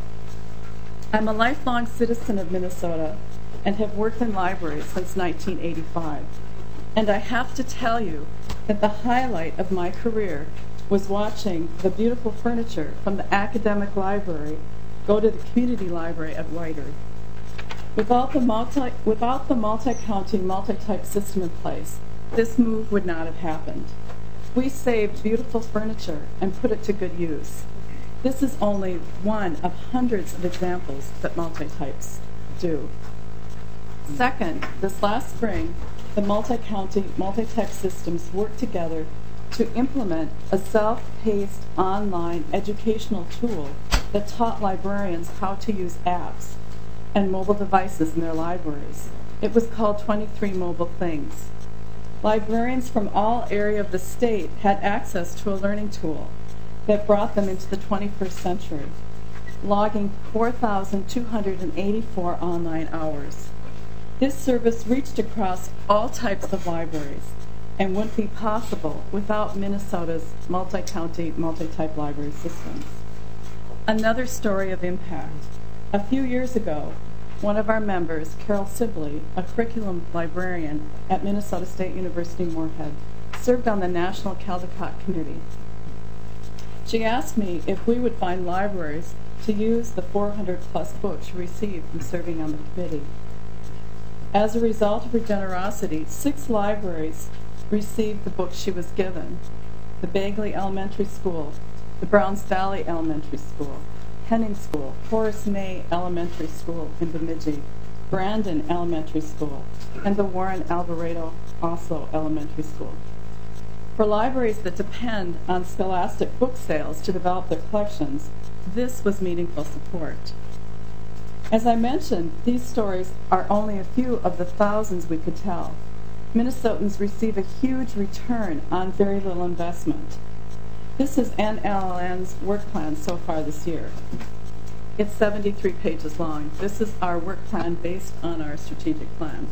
I'm a lifelong citizen of Minnesota and have worked in libraries since nineteen eighty-five. And I have to tell you that the highlight of my career was watching the beautiful furniture from the academic library go to the community library at White Earth. Without the multi, without the multi-county, multi-type system in place, this move would not have happened. We saved beautiful furniture and put it to good use. This is only one of hundreds of examples that multi-types do. Second, this last spring, the multi-county, multi-type systems worked together to implement a self-paced online educational tool that taught librarians how to use apps and mobile devices in their libraries. It was called twenty-three Mobile Things. Librarians from all areas of the state had access to a learning tool that brought them into the twenty-first century, logging four thousand two hundred eighty-four online hours. This service reached across all types of libraries and wouldn't be possible without Minnesota's multi-county, multi-type library systems. Another story of impact. A few years ago, one of our members, Carol Sibley, a curriculum librarian at Minnesota State University Moorhead, served on the National Caldecott Committee. She asked me if we would find libraries to use the four hundred plus books she received from serving on the committee. As a result of her generosity, six libraries received the books she was given: the Bagley Elementary School, the Browns Valley Elementary School, Henning School, Horace May Elementary School in Bemidji, Brandon Elementary School, and the Warren Alvarado Oslo Elementary School. For libraries that depend on scholastic book sales to develop their collections, this was meaningful support. As I mentioned, these stories are only a few of the thousands we could tell. Minnesotans receive a huge return on very little investment. This is N L L N's work plan so far this year. It's seventy-three pages long. This is our work plan based on our strategic plan.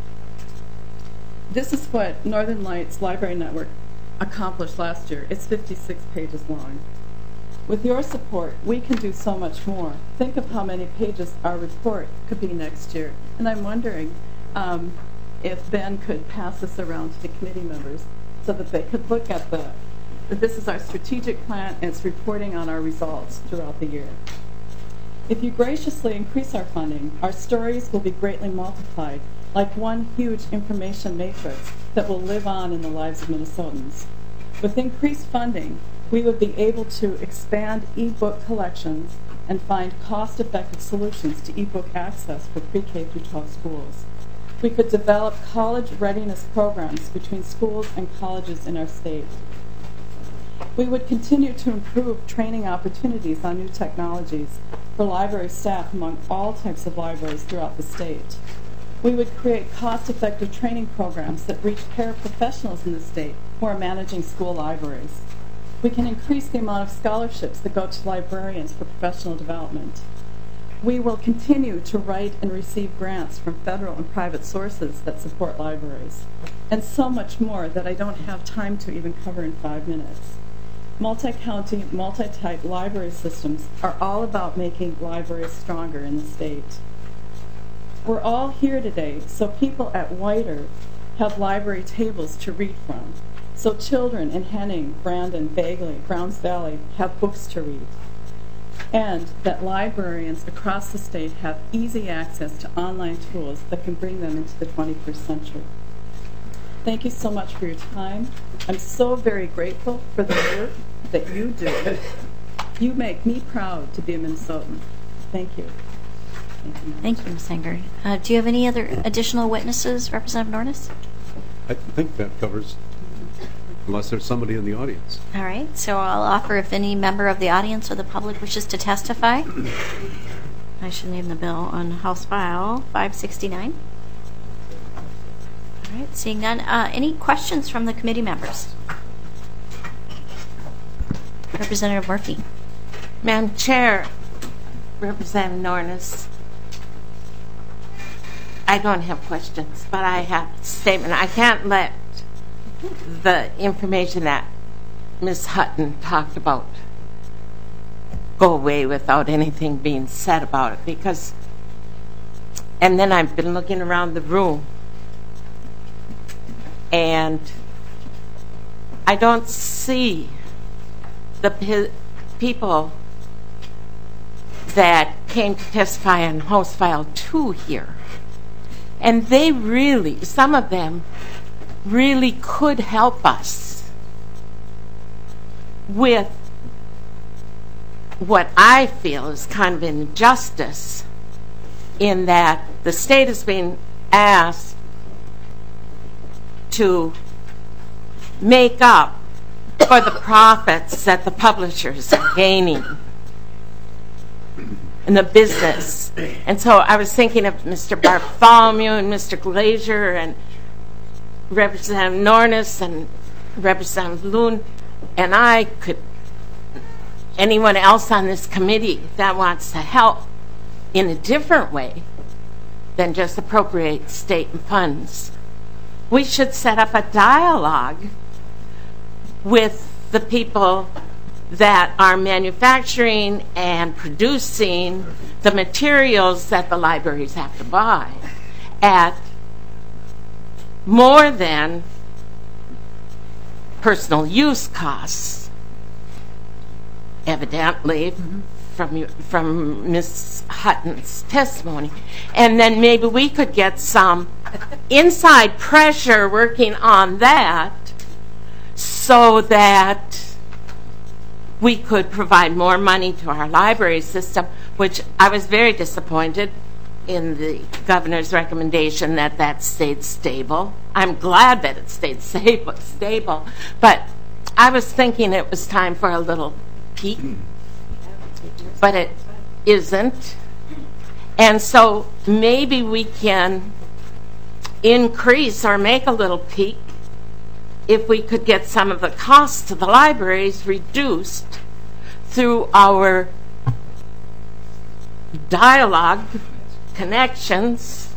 This is what Northern Lights Library Network accomplished last year. It's fifty-six pages long. With your support, we can do so much more. Think of how many pages our report could be next year. And I'm wondering um, if Ben could pass this around to the committee members so that they could look at the This is our strategic plan, and it's reporting on our results throughout the year. If you graciously increase our funding, our stories will be greatly multiplied, like one huge information matrix that will live on in the lives of Minnesotans. With increased funding, we would be able to expand e-book collections and find cost-effective solutions to e-book access for pre-K through twelve schools. We could develop college readiness programs between schools and colleges in our state. We would continue to improve training opportunities on new technologies for library staff among all types of libraries throughout the state. We would create cost-effective training programs that reach paraprofessionals in the state who are managing school libraries. We can increase the amount of scholarships that go to librarians for professional development. We will continue to write and receive grants from federal and private sources that support libraries, and so much more that I don't have time to even cover in five minutes. Multi-county, multi-type library systems are all about making libraries stronger in the state. We're all here today so people at White Earth have library tables to read from, so children in Henning, Brandon, Bagley, Browns Valley have books to read, and that librarians across the state have easy access to online tools that can bring them into the twenty-first century. Thank you so much for your time. I'm so very grateful for the work that you do. You make me proud to be a Minnesotan. Thank you. Thank you, Thank you, Miz Henger. Uh, do you have any other additional witnesses, Representative Nornis? I think that covers, unless there's somebody in the audience. All right, so I'll offer if any member of the audience or the public wishes to testify. I should name the bill on House File five sixty-nine. All right, seeing none. Uh, any questions from the committee members? Representative Murphy. Madam Chair, Representative Nornis, I don't have questions, but I have a statement. I can't let the information that Miz Hutton talked about go away without anything being said about it, because, and then I've been looking around the room, and I don't see the pe- people that came to testify on House File two here. And they really, some of them, really could help us with what I feel is kind of an injustice, in that the state is being asked to make up for the profits that the publishers are gaining in the business. And so I was thinking of Mister Bartholomew and Mister Glazier and Representative Nornis and Representative Loon, and I could, anyone else on this committee that wants to help in a different way than just appropriate state funds. We should set up a dialogue with the people that are manufacturing and producing the materials that the libraries have to buy at more than personal use costs, evidently, mm-hmm. from from Miz Hutton's testimony. And then maybe we could get some inside pressure working on that, so that we could provide more money to our library system, which I was very disappointed in the governor's recommendation that that stayed stable. I'm glad that it stayed stable, stable, but I was thinking it was time for a little peak, but it isn't. And so maybe we can increase or make a little peak if we could get some of the costs to the libraries reduced through our dialogue connections,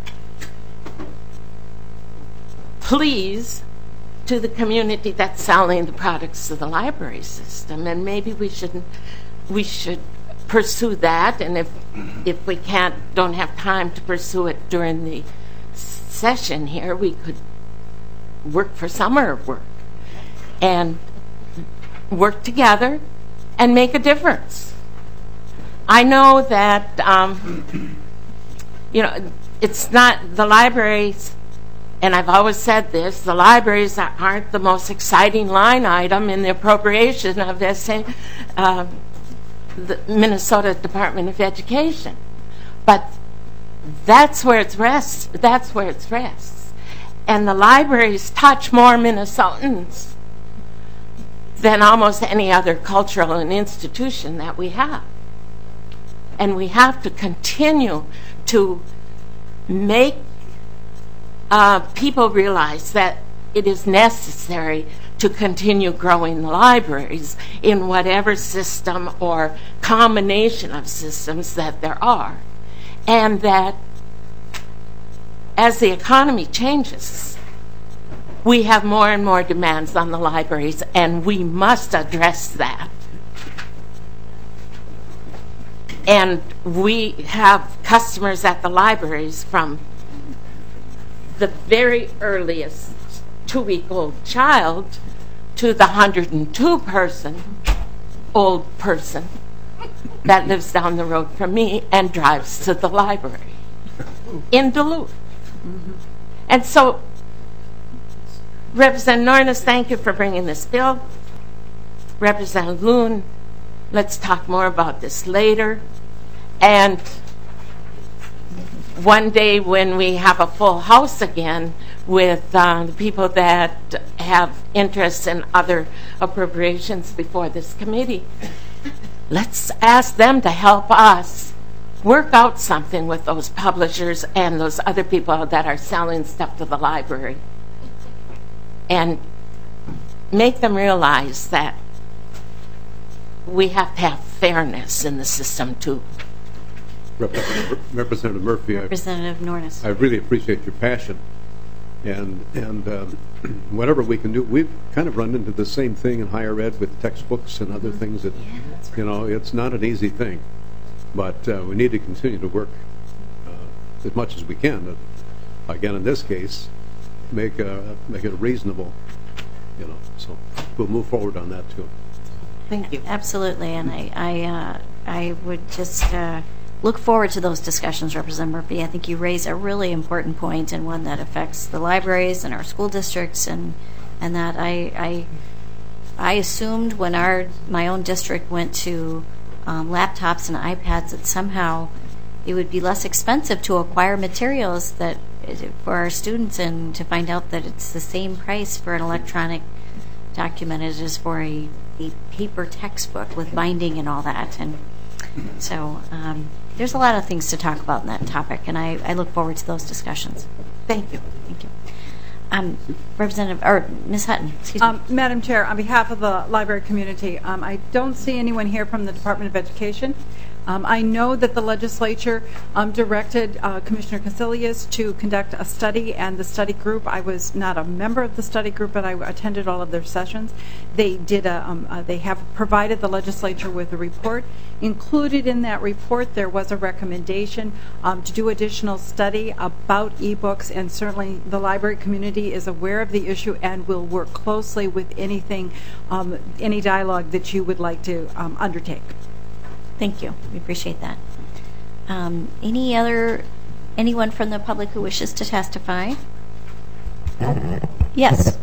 please, to the community that's selling the products of the library system. And maybe we should we should pursue that, and if if we can't don't have time to pursue it during the session here, we could work for summer work and work together and make a difference. I know that um, you know, it's not the libraries, and I've always said this, the libraries aren't the most exciting line item in the appropriation of this uh, the Minnesota Department of Education, but That's where it's rests. That's where it's rests. And the libraries touch more Minnesotans than almost any other cultural and institution that we have. And we have to continue to make uh, people realize that it is necessary to continue growing the libraries in whatever system or combination of systems that there are. And that as the economy changes, we have more and more demands on the libraries, and we must address that. And we have customers at the libraries from the very earliest two-week-old child to the one hundred two person old person that lives down the road from me and drives to the library in Duluth. Mm-hmm. And so, Representative Nornes, thank you for bringing this bill. Representative Loon, let's talk more about this later. And one day when we have a full house again with uh, the people that have interests in other appropriations before this committee, let's ask them to help us work out something with those publishers and those other people that are selling stuff to the library, and make them realize that we have to have fairness in the system too. Representative, Representative Murphy, I, Representative Nornes. I really appreciate your passion, and and um, whatever we can do. We've kind of run into the same thing in higher ed with textbooks and other mm-hmm. things that, yeah, right. you know, it's not an easy thing, but uh, we need to continue to work uh, as much as we can. Uh, again, in this case, make uh, make it reasonable, you know. So we'll move forward on that too. Thank you. Absolutely, and I I uh, I would just. Uh, Look forward to those discussions, Representative Murphy. I think you raise a really important point, and one that affects the libraries and our school districts, and and that I I, I assumed when our my own district went to um, laptops and iPads that somehow it would be less expensive to acquire materials that for our students, and to find out that it's the same price for an electronic document as it is for a, a paper textbook with binding and all that. And so um, there's a lot of things to talk about in that topic, and I, I look forward to those discussions. Thank you. Thank you. Um, Representative, or Miz Hutton, excuse um, me. Madam Chair, on behalf of the library community, um, I don't see anyone here from the Department of Education. Um, I know that the legislature um, directed uh, Commissioner Casilius to conduct a study, and the study group, I was not a member of the study group, but I attended all of their sessions. They did a, um, uh, they have provided the legislature with a report. Included in that report, there was a recommendation um, to do additional study about ebooks, and certainly the library community is aware of the issue and will work closely with anything, um, any dialogue that you would like to um, undertake. Thank you. We appreciate that. Um, any other, anyone from the public who wishes to testify? Yes.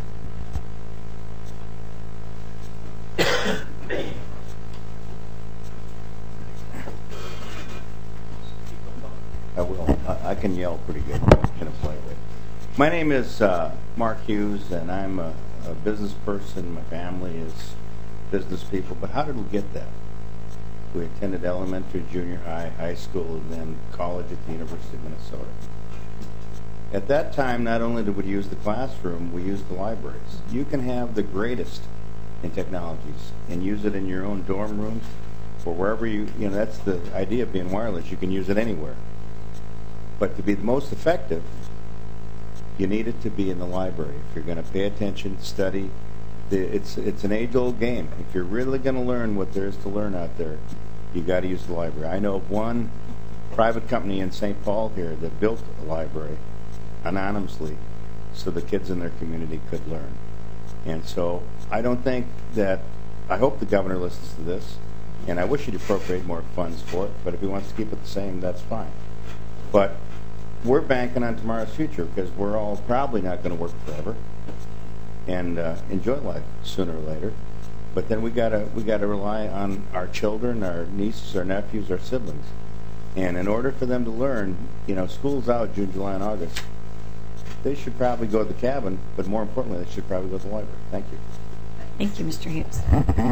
I will. I, I can yell pretty good. In a polite way. My name is uh, Mark Hughes, and I'm a, a business person. My family is business people. But how did we get that? We attended elementary, junior high, high school, and then college at the University of Minnesota. At that time, not only did we use the classroom, we used the libraries. You can have the greatest in technologies and use it in your own dorm rooms or wherever you, you know, that's the idea of being wireless. You can use it anywhere. But to be the most effective, you need it to be in the library. If you're going to pay attention, study, it's it's an age-old game. If you're really going to learn what there is to learn out there, you got to use the library. I know of one private company in Saint Paul here that built a library anonymously so the kids in their community could learn. And so I don't think that, I hope the governor listens to this, and I wish he'd appropriate more funds for it, but if he wants to keep it the same, that's fine. But we're banking on tomorrow's future because we're all probably not going to work forever and uh, enjoy life sooner or later. But then we gotta we gotta rely on our children, our nieces, our nephews, our siblings. And in order for them to learn, you know, school's out June, July, and August, they should probably go to the cabin, but more importantly, they should probably go to the library. Thank you. Thank you, Mister Hughes.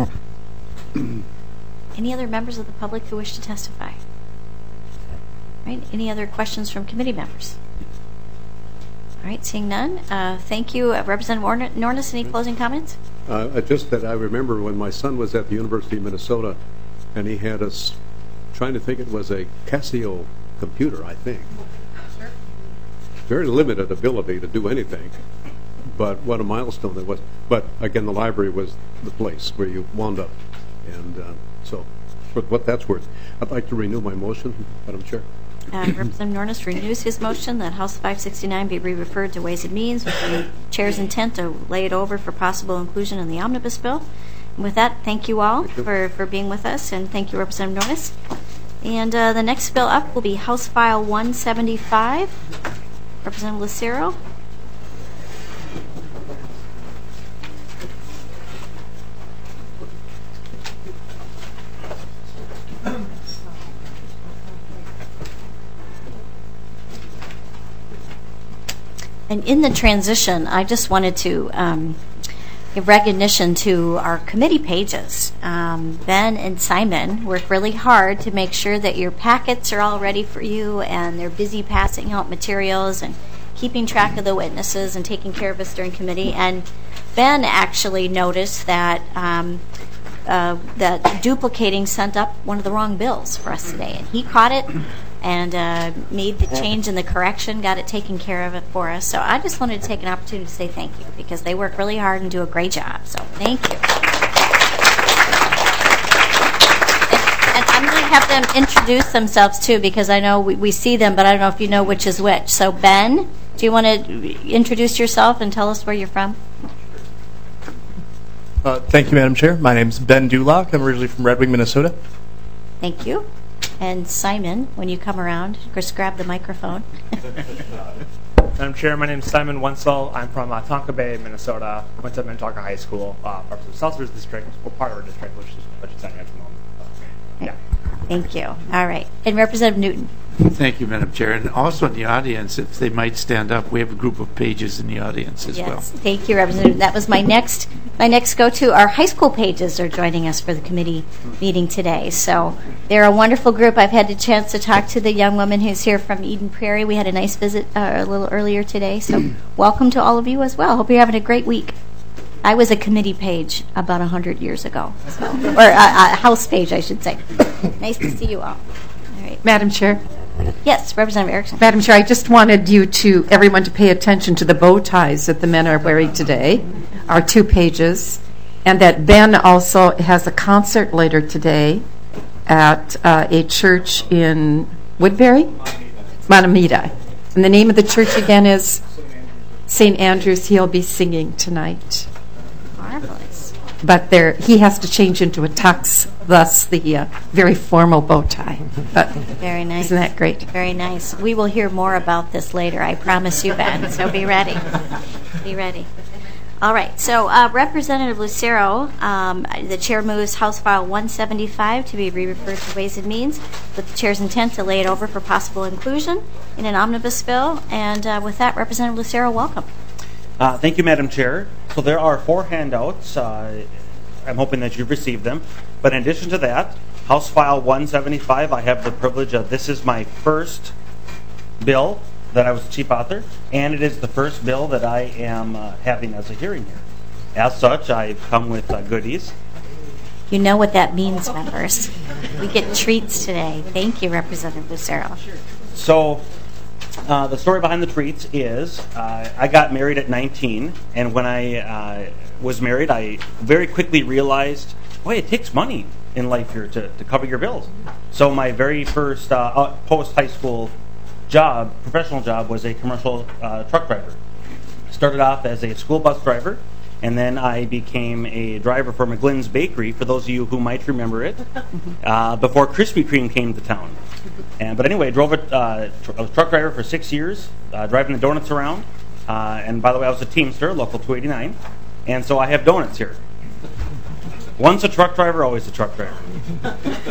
Any other members of the public who wish to testify? Right. Any other questions from committee members? All right, seeing none. Uh, thank you, uh, Representative Nornes. Any closing comments? Uh, just that I remember when my son was at the University of Minnesota, and he had us trying to think it was a Casio computer, I think. Sure. Very limited ability to do anything, but what a milestone it was. But again, the library was the place where you wound up, and uh, so for what that's worth, I'd like to renew my motion, Madam Chair. Uh, Representative Nornes renews his motion that House five sixty-nine be re-referred to Ways and Means with the chair's intent to lay it over for possible inclusion in the omnibus bill. And with that, thank you all thank you. For, for being with us, and thank you, Representative Nornes. And uh, the next bill up will be House File one seventy-five. Representative Lucero. And in the transition, I just wanted to um, give recognition to our committee pages. Um, Ben and Simon work really hard to make sure that your packets are all ready for you, and they're busy passing out materials and keeping track of the witnesses and taking care of us during committee. And Ben actually noticed that um, uh, that duplicating sent up one of the wrong bills for us today, and he caught it and uh, made the change in the correction, got it taken care of it for us. So I just wanted to take an opportunity to say thank you, because they work really hard and do a great job. So thank you. And, and I'm going to have them introduce themselves too, because I know we, we see them, but I don't know if you know which is which. So Ben, do you want to introduce yourself and tell us where you're from? Uh, thank you, Madam Chair. My name's Ben Dulock. I'm originally from Red Wing, Minnesota. Thank you. And Simon, when you come around, just grab the microphone. Madam Chair, my name is Simon Wenzel. I'm from uh, Tonka Bay, Minnesota. Went to Minnetonka High School, uh, part of the Southridge District, well, part of our district, which is which is at the moment. Uh, yeah. Thank you. All right. And Representative Newton. Thank you, Madam Chair. And also in the audience, if they might stand up, we have a group of pages in the audience as yes. well. Thank you, Representative. That was my next my next go-to. Our high school pages are joining us for the committee meeting today. So they're a wonderful group. I've had the chance to talk to the young woman who's here from Eden Prairie. We had a nice visit uh, a little earlier today. So welcome to all of you as well. Hope you're having a great week. I was a committee page about one hundred years ago, so, or a, a house page, I should say. Nice to see you all. All right. Madam Chair. Yes, Representative Erickson. Madam Chair, I just wanted you to, everyone to pay attention to the bow ties that the men are wearing today, our two pages, and that Ben also has a concert later today at uh, a church in Woodbury? Montemita. And the name of the church again is Saint Andrews. He'll be singing tonight. Marvelous. But there, he has to change into a tux, thus the uh, very formal bow tie. But very nice. Isn't that great? Very nice. We will hear more about this later, I promise you, Ben. So be ready. Be ready. All right. So uh, Representative Lucero, um, the chair moves House File one seventy-five to be re-referred to Ways and Means with the chair's intent to lay it over for possible inclusion in an omnibus bill. And uh, with that, Representative Lucero, welcome. Uh, thank you, Madam Chair. So there are four handouts. Uh, I'm hoping that you've received them. But in addition to that, House File one seventy-five, I have the privilege of, this is my first bill that I was the chief author, and it is the first bill that I am uh, having as a hearing here. As such, I've come with uh, goodies. You know what that means, members. We get treats today. Thank you, Representative Lucero. So uh, the story behind the treats is uh, I got married at nineteen, and when I uh, was married, I very quickly realized, boy, it takes money in life here to, to cover your bills. So my very first uh, post-high school job, professional job, was a commercial uh, truck driver. Started off as a school bus driver, and then I became a driver for McGlynn's Bakery, for those of you who might remember it, uh, before Krispy Kreme came to town. And, but anyway, I drove a, uh, tr- a truck driver for six years, uh, driving the donuts around. Uh, and by the way, I was a Teamster, Local two eighty-nine. And so I have donuts here. Once a truck driver, always a truck driver. Thank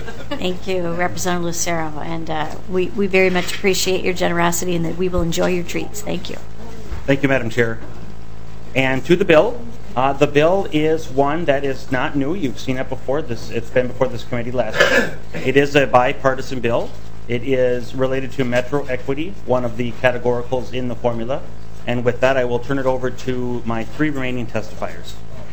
Thank you, Representative Lucero, and uh, we, we very much appreciate your generosity and that we will enjoy your treats. Thank you. Thank you, Madam Chair. And to the bill. Uh, the bill is one that is not new. You've seen it before. This It's been before this committee last year. It is a bipartisan bill. It is related to metro equity, one of the categoricals in the formula. And with that, I will turn it over to my three remaining testifiers.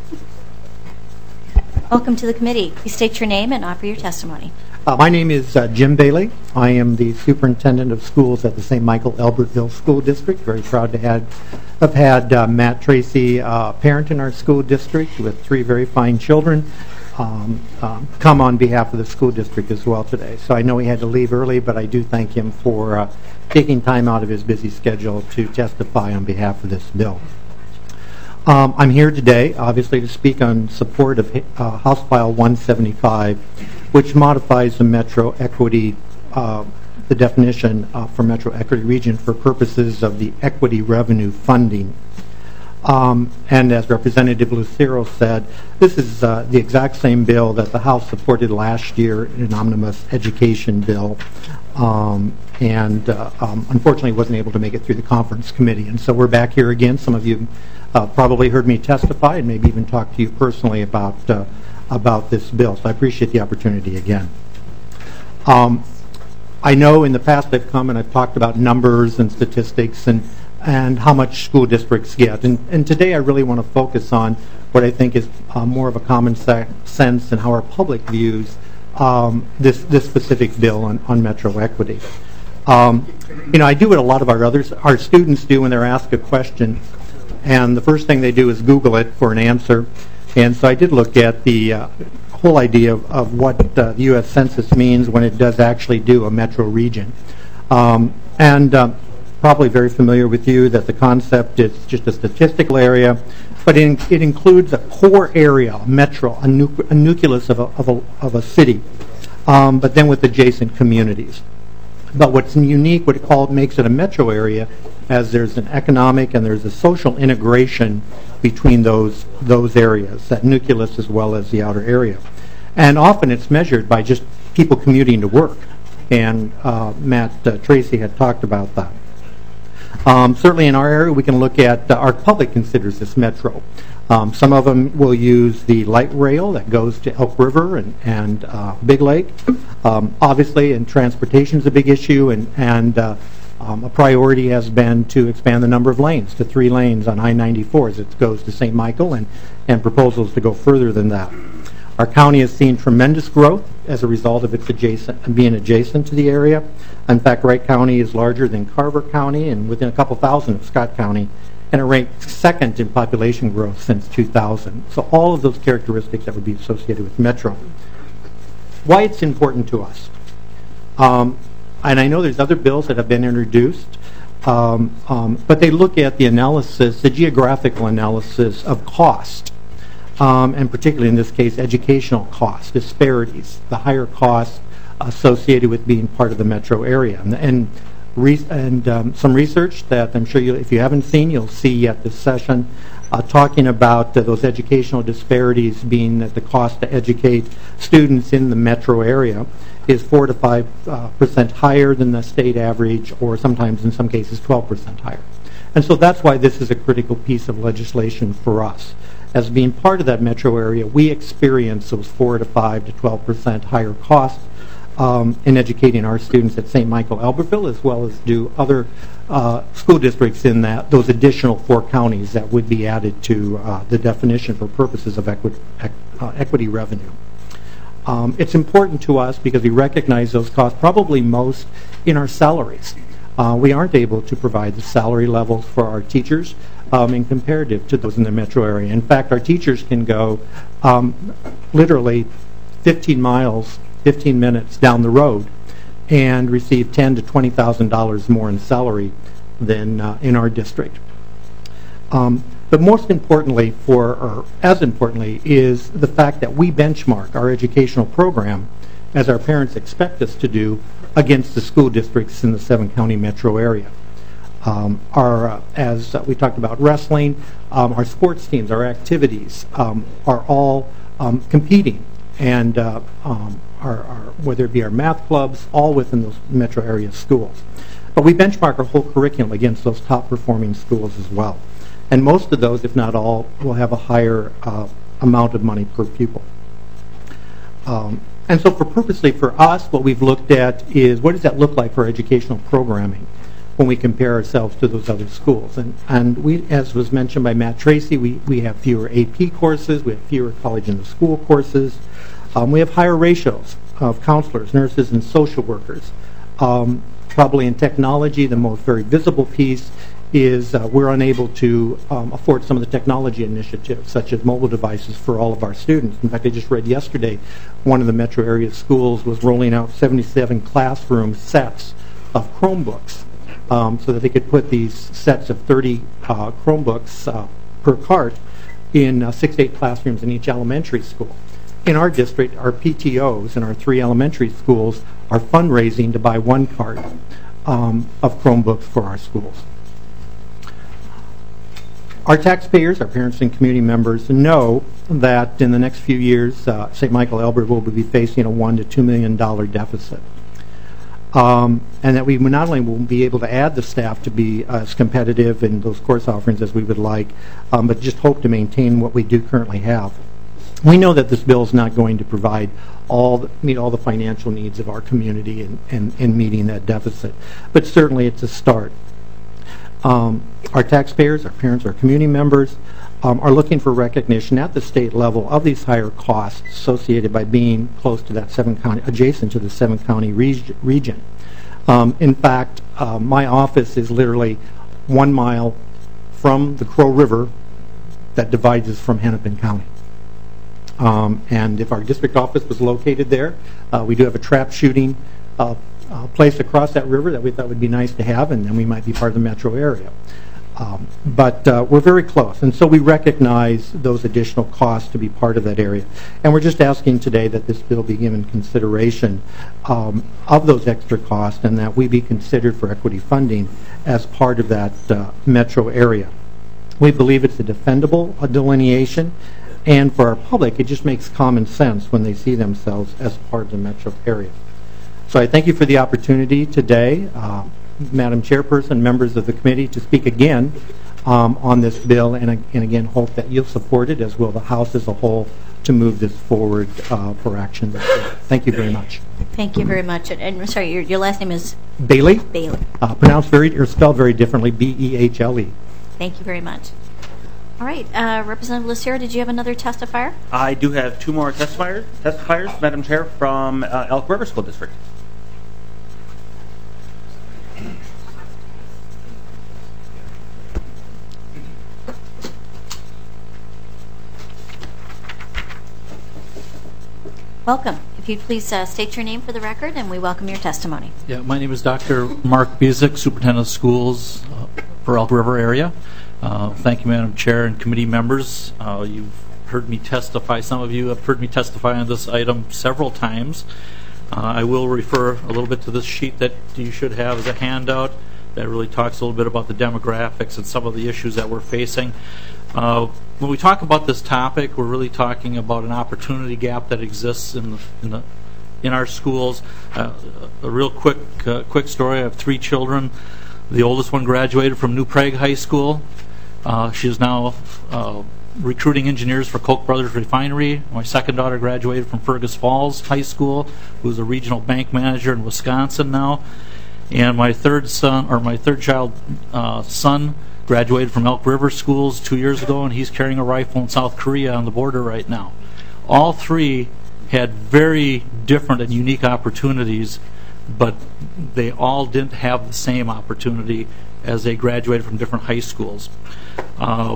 Welcome to the committee. Please state your name and offer your testimony. Uh, my name is uh, Jim Bailey. I am the superintendent of schools at the Saint Michael Albertville School District. Very proud to have, have had uh, Matt Tracy, uh, parent in our school district with three very fine children, um, um, come on behalf of the school district as well today. So I know he had to leave early, but I do thank him for uh, taking time out of his busy schedule to testify on behalf of this bill. Um, I'm here today, obviously, to speak on support of uh, House File one seventy-five, which modifies the metro equity, uh, the definition uh, for metro equity region for purposes of the equity revenue funding. Um, and as Representative Lucero said, this is uh, the exact same bill that the House supported last year in an omnibus education bill. Um, and uh, um, unfortunately wasn't able to make it through the conference committee. And so we're back here again. Some of you uh, probably heard me testify and maybe even talk to you personally about uh, about this bill. So I appreciate the opportunity again. Um, I know in the past I've come and I've talked about numbers and statistics and and how much school districts get. And, and today I really want to focus on what I think is uh, more of a common se- sense and how our public views um, this this specific bill on, on metro equity. Um, you know, I do what a lot of our others, our students do when they're asked a question, and the first thing they do is Google it for an answer. And so I did look at the uh, whole idea of, of what uh, the U S Census means when it does actually do a metro region. Um, and uh, probably very familiar with you that the concept is just a statistical area, but in, it includes a core area, a metro, a, nu- a nucleus of a, of a, of a city, um, but then with adjacent communities. But what's unique, what it called makes it a metro area, as there's an economic and there's a social integration between those those areas, that nucleus as well as the outer area. And often it's measured by just people commuting to work. And uh, Matt uh, Tracy had talked about that. Um, certainly in our area, we can look at, uh, our public considers this metro. Um, some of them will use the light rail that goes to Elk River and, and uh, Big Lake. Um, obviously, and transportation is a big issue, and, and uh, um, a priority has been to expand the number of lanes to three lanes on I ninety-four as it goes to Saint Michael, and, and proposals to go further than that. Our county has seen tremendous growth as a result of its adjacent, being adjacent to the area. In fact, Wright County is larger than Carver County and within a couple thousand of Scott County, and it ranked second in population growth since two thousand. So all of those characteristics that would be associated with metro. Why it's important to us. Um, and I know there's other bills that have been introduced, um, um, but they look at the analysis, the geographical analysis of cost. Um, and particularly in this case, educational cost, disparities, the higher costs associated with being part of the metro area. And, and, re- and um, some research that I'm sure you, if you haven't seen, you'll see at this session, uh, talking about uh, those educational disparities being that the cost to educate students in the metro area is four to five uh, percent higher than the state average, or sometimes in some cases twelve percent higher. And so that's why this is a critical piece of legislation for us. As being part of that metro area, we experience those four to five to twelve percent higher costs um, in educating our students at Saint Michael Albertville, as well as do other uh, school districts in that those additional four counties that would be added to uh, the definition for purposes of equi- equ- uh, equity revenue. Um, it's important to us because we recognize those costs probably most in our salaries. Uh, we aren't able to provide the salary levels for our teachers um, in comparative to those in the metro area. In fact, our teachers can go um, literally fifteen miles, fifteen minutes down the road and receive ten to twenty thousand dollars more in salary than uh, in our district. Um, but most importantly, for or as importantly, is the fact that we benchmark our educational program, as our parents expect us to do, against the school districts in the seven county metro area. Um, our, uh, as uh, we talked about wrestling, um, our sports teams, our activities um, are all um, competing, and uh, um, our, our, whether it be our math clubs, all within those metro area schools. But we benchmark our whole curriculum against those top performing schools as well. And most of those, if not all, will have a higher uh, amount of money per pupil. Um, and so for purposely for us, what we've looked at is what does that look like for educational programming when we compare ourselves to those other schools. And, and we, as was mentioned by Matt Tracy, we, we have fewer A P courses, we have fewer college in the school courses, um, we have higher ratios of counselors, nurses, and social workers. Um, probably in technology, the most very visible piece is uh, we're unable to um, afford some of the technology initiatives, such as mobile devices for all of our students. In fact, I just read yesterday one of the metro area schools was rolling out seventy-seven classroom sets of Chromebooks um, so that they could put these sets of thirty uh, Chromebooks uh, per cart in uh, six to eight classrooms in each elementary school. In our district, our P T Os in our three elementary schools are fundraising to buy one cart um, of Chromebooks for our schools. Our taxpayers, our parents and community members know that in the next few years, uh, Saint Michael Albert will be facing a one to two million dollar deficit, um, and that we not only will be able to add the staff to be as competitive in those course offerings as we would like, um, but just hope to maintain what we do currently have. We know that this bill is not going to provide all the, meet all the financial needs of our community in, in, in meeting that deficit, but certainly it's a start. Um, our taxpayers, our parents, our community members um, are looking for recognition at the state level of these higher costs associated by being close to that seven county, adjacent to the seven county reg region. Um, in fact, uh, my office is literally one mile from the Crow River that divides us from Hennepin County. Um, and if our district office was located there, uh, we do have a trap shooting uh, Uh, place across that river that we thought would be nice to have, and then we might be part of the metro area. Um, but uh, we're very close, and so we recognize those additional costs to be part of that area. And we're just asking today that this bill be given consideration um, of those extra costs and that we be considered for equity funding as part of that uh, metro area. We believe it's a defendable a delineation, and for our public, it just makes common sense when they see themselves as part of the metro area. So I thank you for the opportunity today, uh, Madam Chairperson, members of the committee, to speak again um, on this bill, and, and again hope that you'll support it, as will the House as a whole, to move this forward uh, for action. Thank you very much. Thank you very much. And, and sorry, your, your last name is? Bailey. Bailey. Uh, pronounced very, or spelled very differently, B E H L E. Thank you very much. All right, uh, Representative Lucero, did you have another testifier? I do have two more testifiers, testifiers Madam Chair, from uh, Elk River School District. Welcome. If you'd please uh, state your name for the record, and we welcome your testimony. Yeah, my name is Doctor Mark Bizik, Superintendent of Schools uh, for Elk River area. Uh, thank you, Madam Chair and committee members. Uh, you've heard me testify. Some of you have heard me testify on this item several times. Uh, I will refer a little bit to this sheet that you should have as a handout that really talks a little bit about the demographics and some of the issues that we're facing. Uh, when we talk about this topic, we're really talking about an opportunity gap that exists in the, in, the, in our schools. Uh, a real quick uh, quick story. I have three children. The oldest one graduated from New Prague High School. Uh, she is now uh, recruiting engineers for Koch Brothers Refinery. My second daughter graduated from Fergus Falls High School, who's a regional bank manager in Wisconsin now. And my third son, or my third child, uh, son, graduated from Elk River Schools two years ago, and he's carrying a rifle in South Korea on the border right now. All three had very different and unique opportunities, but they all didn't have the same opportunity as they graduated from different high schools. Uh,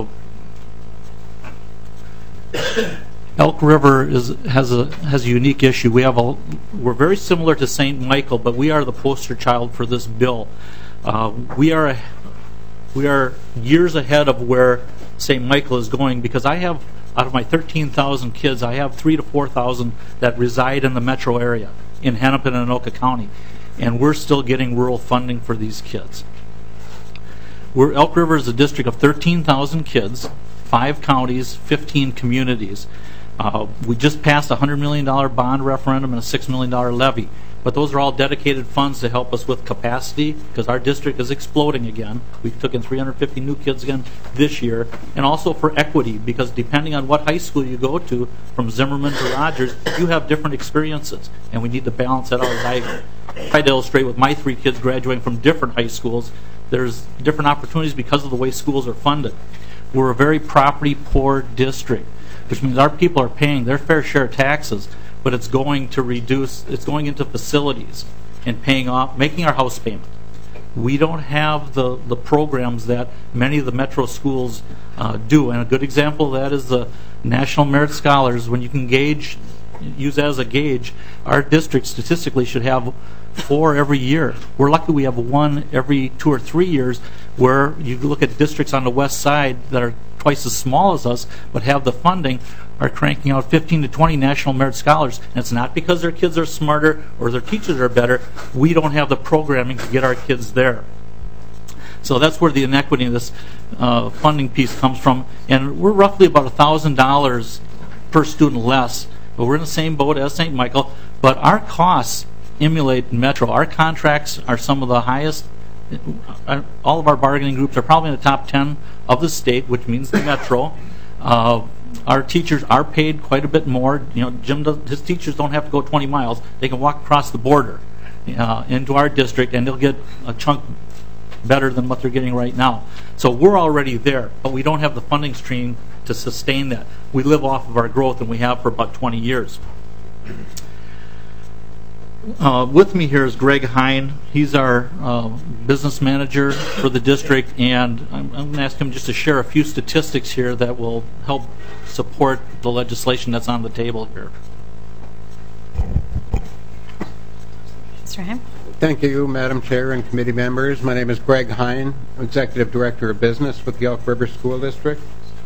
Elk River is, has a has a unique issue. We have a we're very similar to Saint Michael, but we are the poster child for this bill. Uh, we are a, we are years ahead of where Saint Michael is going, because I have, out of my thirteen thousand kids, I have three to four thousand that reside in the metro area in Hennepin and Anoka County, and we're still getting rural funding for these kids. We're, Elk River is a district of thirteen thousand kids, five counties, fifteen communities. Uh, we just passed a one hundred million dollars bond referendum and a six million dollars levy. But those are all dedicated funds to help us with capacity, because our district is exploding again. We took in three hundred fifty new kids again this year, and also for equity, because depending on what high school you go to, from Zimmerman to Rogers, you have different experiences, and we need to balance that out. As I tried to illustrate with my three kids graduating from different high schools, there's different opportunities because of the way schools are funded. We're a very property-poor district, which means our people are paying their fair share of taxes, but it's going to reduce, it's going into facilities and paying off, making our house payment. We don't have the, the programs that many of the metro schools uh, do. And a good example of that is the National Merit Scholars. When you can gauge, use that as a gauge, our district statistically should have four every year. We're lucky we have one every two or three years, where you look at districts on the west side that are twice as small as us but have the funding, are cranking out fifteen to twenty National Merit Scholars. And it's not because their kids are smarter or their teachers are better. We don't have the programming to get our kids there. So that's where the inequity in this uh, funding piece comes from. And we're roughly about one thousand dollars per student less. But we're in the same boat as Saint Michael. But our costs emulate Metro. Our contracts are some of the highest. All of our bargaining groups are probably in the top ten of the state, which means the Metro. Uh, our teachers are paid quite a bit more. You know, Jim, does, his teachers don't have to go twenty miles. They can walk across the border uh, into our district, and they'll get a chunk better than what they're getting right now. So we're already there, but we don't have the funding stream to sustain that. We live off of our growth, and we have for about twenty years. Uh, with me here is Greg Hine. He's our uh, business manager for the district, and I'm, I'm going to ask him just to share a few statistics here that will help support the legislation that's on the table here. Mister Hine. Thank you, Madam Chair and committee members. My name is Greg Hine, Executive Director of Business with the Elk River School District.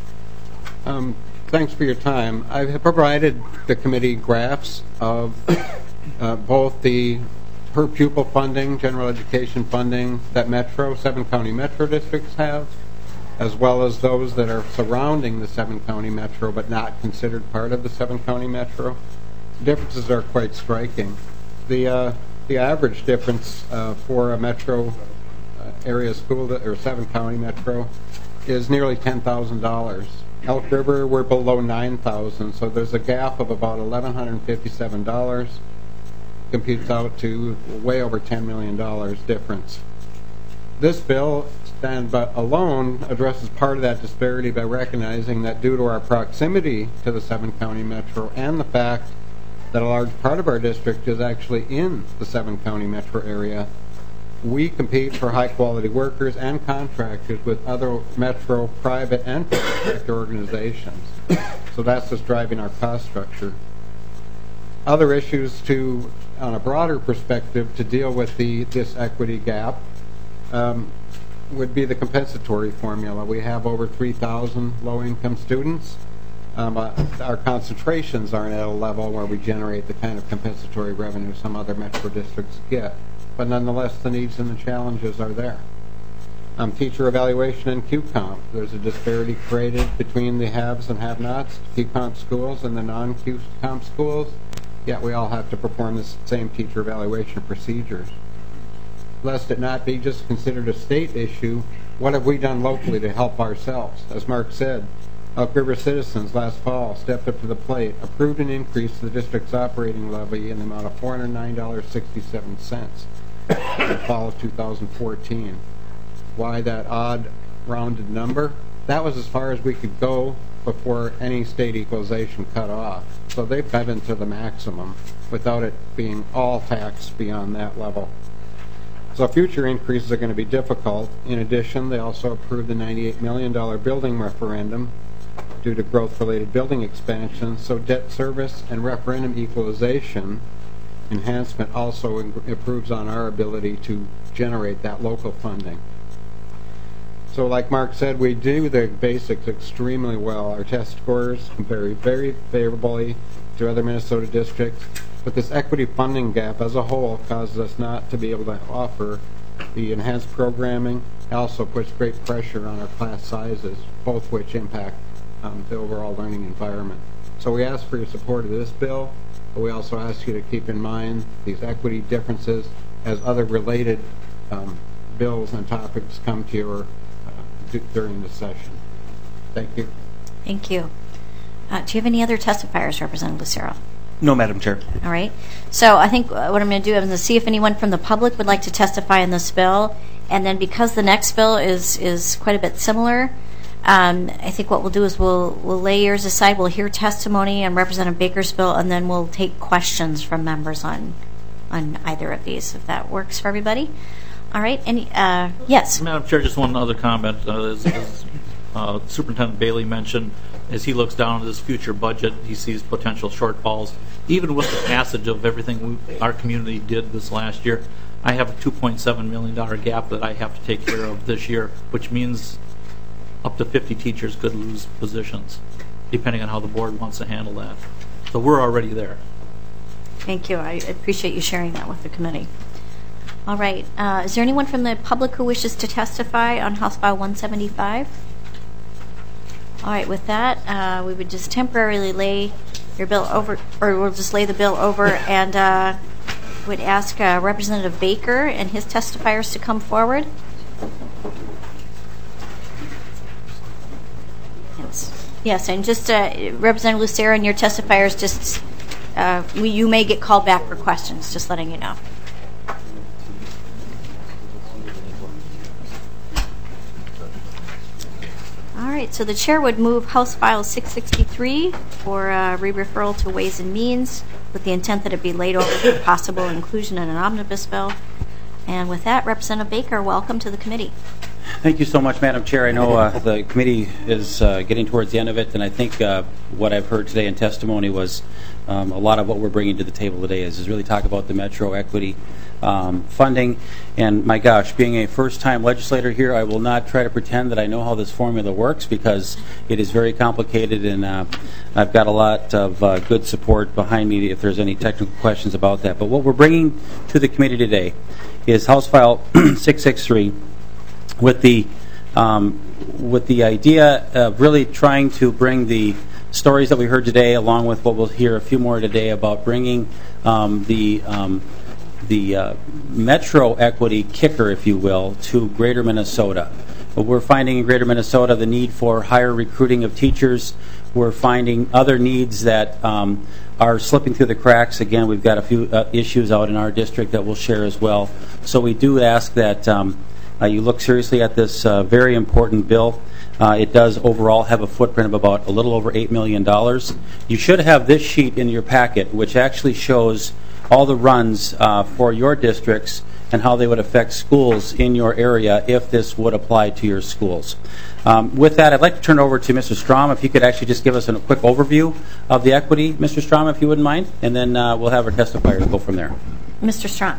Um, thanks for your time. I have provided the committee graphs of Uh, both the per pupil funding, general education funding that Metro, seven county Metro districts have, as well as those that are surrounding the seven county Metro but not considered part of the seven county Metro. The differences are quite striking. The uh, the average difference uh, for a Metro uh, area school that, or seven county Metro is nearly ten thousand dollars. Elk River, we're below nine thousand dollars, so there's a gap of about one thousand one hundred fifty-seven dollars. Computes out to way over ten million dollars difference. This bill, stand alone, addresses part of that disparity by recognizing that due to our proximity to the seven county Metro and the fact that a large part of our district is actually in the seven county Metro area, we compete for high quality workers and contractors with other Metro private and public sector organizations. So that's just driving our cost structure. Other issues to, on a broader perspective, to deal with the this equity gap um, would be the compensatory formula. We have over three thousand low-income students. Um, uh, our concentrations aren't at a level where we generate the kind of compensatory revenue some other Metro districts get. But nonetheless, the needs and the challenges are there. Um, teacher evaluation and Q comp. There's a disparity created between the haves and have-nots, Q comp schools and the non-Q comp schools. Yet we all have to perform the same teacher evaluation procedures. Lest it not be just considered a state issue, what have we done locally to help ourselves? As Mark said, Elk River citizens last fall stepped up to the plate, approved an increase to the district's operating levy in the amount of four hundred nine dollars and sixty-seven cents in the fall of two thousand fourteen. Why that odd rounded number? That was as far as we could go before any state equalization cut off. So they've been to the maximum without it being all taxed beyond that level. So future increases are going to be difficult. In addition, they also approved the ninety-eight million dollars building referendum due to growth-related building expansion. So debt service and referendum equalization enhancement also improves on our ability to generate that local funding. So like Mark said, we do the basics extremely well. Our test scores compare very favorably to other Minnesota districts, but this equity funding gap as a whole causes us not to be able to offer the enhanced programming. It also puts great pressure on our class sizes, both which impact um, the overall learning environment. So we ask for your support of this bill, but we also ask you to keep in mind these equity differences as other related um, bills and topics come to your uh, during this session. Thank you. Thank you. Uh, do you have any other testifiers, Representative Lucero? No, Madam Chair. All right. So I think uh, what I'm going to do is I'm going to see if anyone from the public would like to testify in this bill. And then because the next bill is, is quite a bit similar, um, I think what we'll do is we'll, we'll lay yours aside. We'll hear testimony on Representative Baker's bill, and then we'll take questions from members on on either of these, if that works for everybody. All right. Any? Uh, yes. Madam Chair, just one other comment. Uh, as, as uh, Superintendent Bailey mentioned, as he looks down at this future budget, he sees potential shortfalls. Even with the passage of everything we, our community did this last year, I have a two point seven million dollars gap that I have to take care of this year, which means up to fifty teachers could lose positions, depending on how the board wants to handle that. So we're already there. Thank you. I appreciate you sharing that with the committee. All right. Uh, is there anyone from the public who wishes to testify on House File one seventy-five? All right. With that, uh, we would just temporarily lay your bill over, or we'll just lay the bill over, and uh, would ask uh, Representative Baker and his testifiers to come forward. Yes. Yes, and just uh, Representative Lucero and your testifiers, just uh, we, you may get called back for questions. Just letting you know. All right, so the chair would move House File six sixty-three for uh, re-referral to Ways and Means with the intent that it be laid over for possible inclusion in an omnibus bill. And with that, Representative Baker, welcome to the committee. Thank you so much, Madam Chair. I know uh, the committee is uh, getting towards the end of it, and I think uh, what I've heard today in testimony was um, a lot of what we're bringing to the table today is, is really talk about the Metro equity um, funding. And my gosh, being a first-time legislator here, I will not try to pretend that I know how this formula works, because it is very complicated, and uh, I've got a lot of uh, good support behind me if there's any technical questions about that. But what we're bringing to the committee today is House File six sixty-three, with the um, with the idea of really trying to bring the stories that we heard today, along with what we'll hear a few more today about bringing um, the um, the uh, Metro equity kicker, if you will, to Greater Minnesota. But we're finding in Greater Minnesota the need for higher recruiting of teachers. We're finding other needs that um, are slipping through the cracks. Again, we've got a few uh, issues out in our district that we'll share as well. So we do ask that um, Uh, you look seriously at this uh, very important bill. Uh, it does overall have a footprint of about a little over eight million dollars. You should have this sheet in your packet, which actually shows all the runs uh, for your districts and how they would affect schools in your area if this would apply to your schools. Um, with that, I'd like to turn it over to Mister Strom, if you could actually just give us a quick overview of the equity, Mister Strom, if you wouldn't mind, and then uh, we'll have our testifiers go from there. Mister Strom.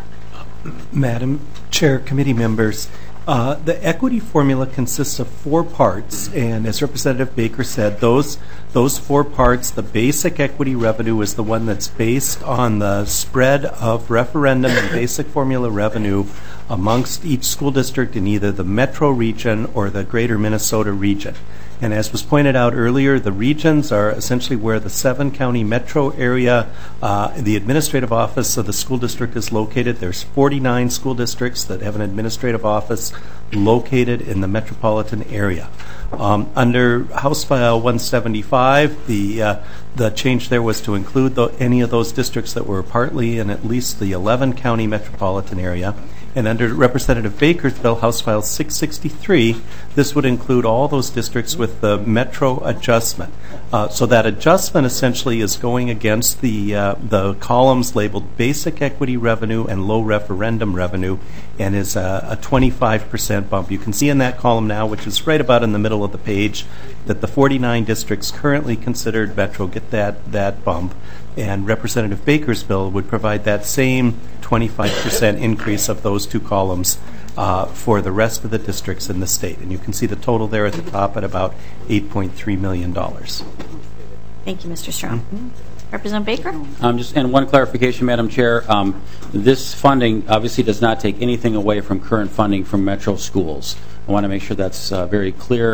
Madam Chair, committee members, uh, the equity formula consists of four parts, and as Representative Baker said, those those four parts, the basic equity revenue is the one that's based on the spread of referendum and basic formula revenue amongst each school district in either the metro region or the greater Minnesota region. And as was pointed out earlier, the regions are essentially where the seven county metro area, uh, the administrative office of the school district is located. There's forty-nine school districts that have an administrative office located in the metropolitan area. Um, under House File one seventy-five, the uh, the change there was to include the, any of those districts that were partly in at least the eleven county metropolitan area. And under Representative Baker's bill, House File six sixty-three, this would include all those districts with the metro adjustment. Uh, so that adjustment essentially is going against the uh, the columns labeled basic equity revenue and low referendum revenue, and is a, a twenty-five percent bump. You can see in that column now, which is right about in the middle of the page, that the forty-nine districts currently considered metro get that, that bump. And Representative Baker's bill would provide that same twenty-five percent increase of those two columns uh, for the rest of the districts in the state. And you can see the total there at the top at about eight point three million dollars. Thank you, Mister Strom. Mm-hmm. Representative Baker? Um, just and one clarification, Madam Chair. Um, this funding obviously does not take anything away from current funding from metro schools. I want to make sure that's uh, very clear.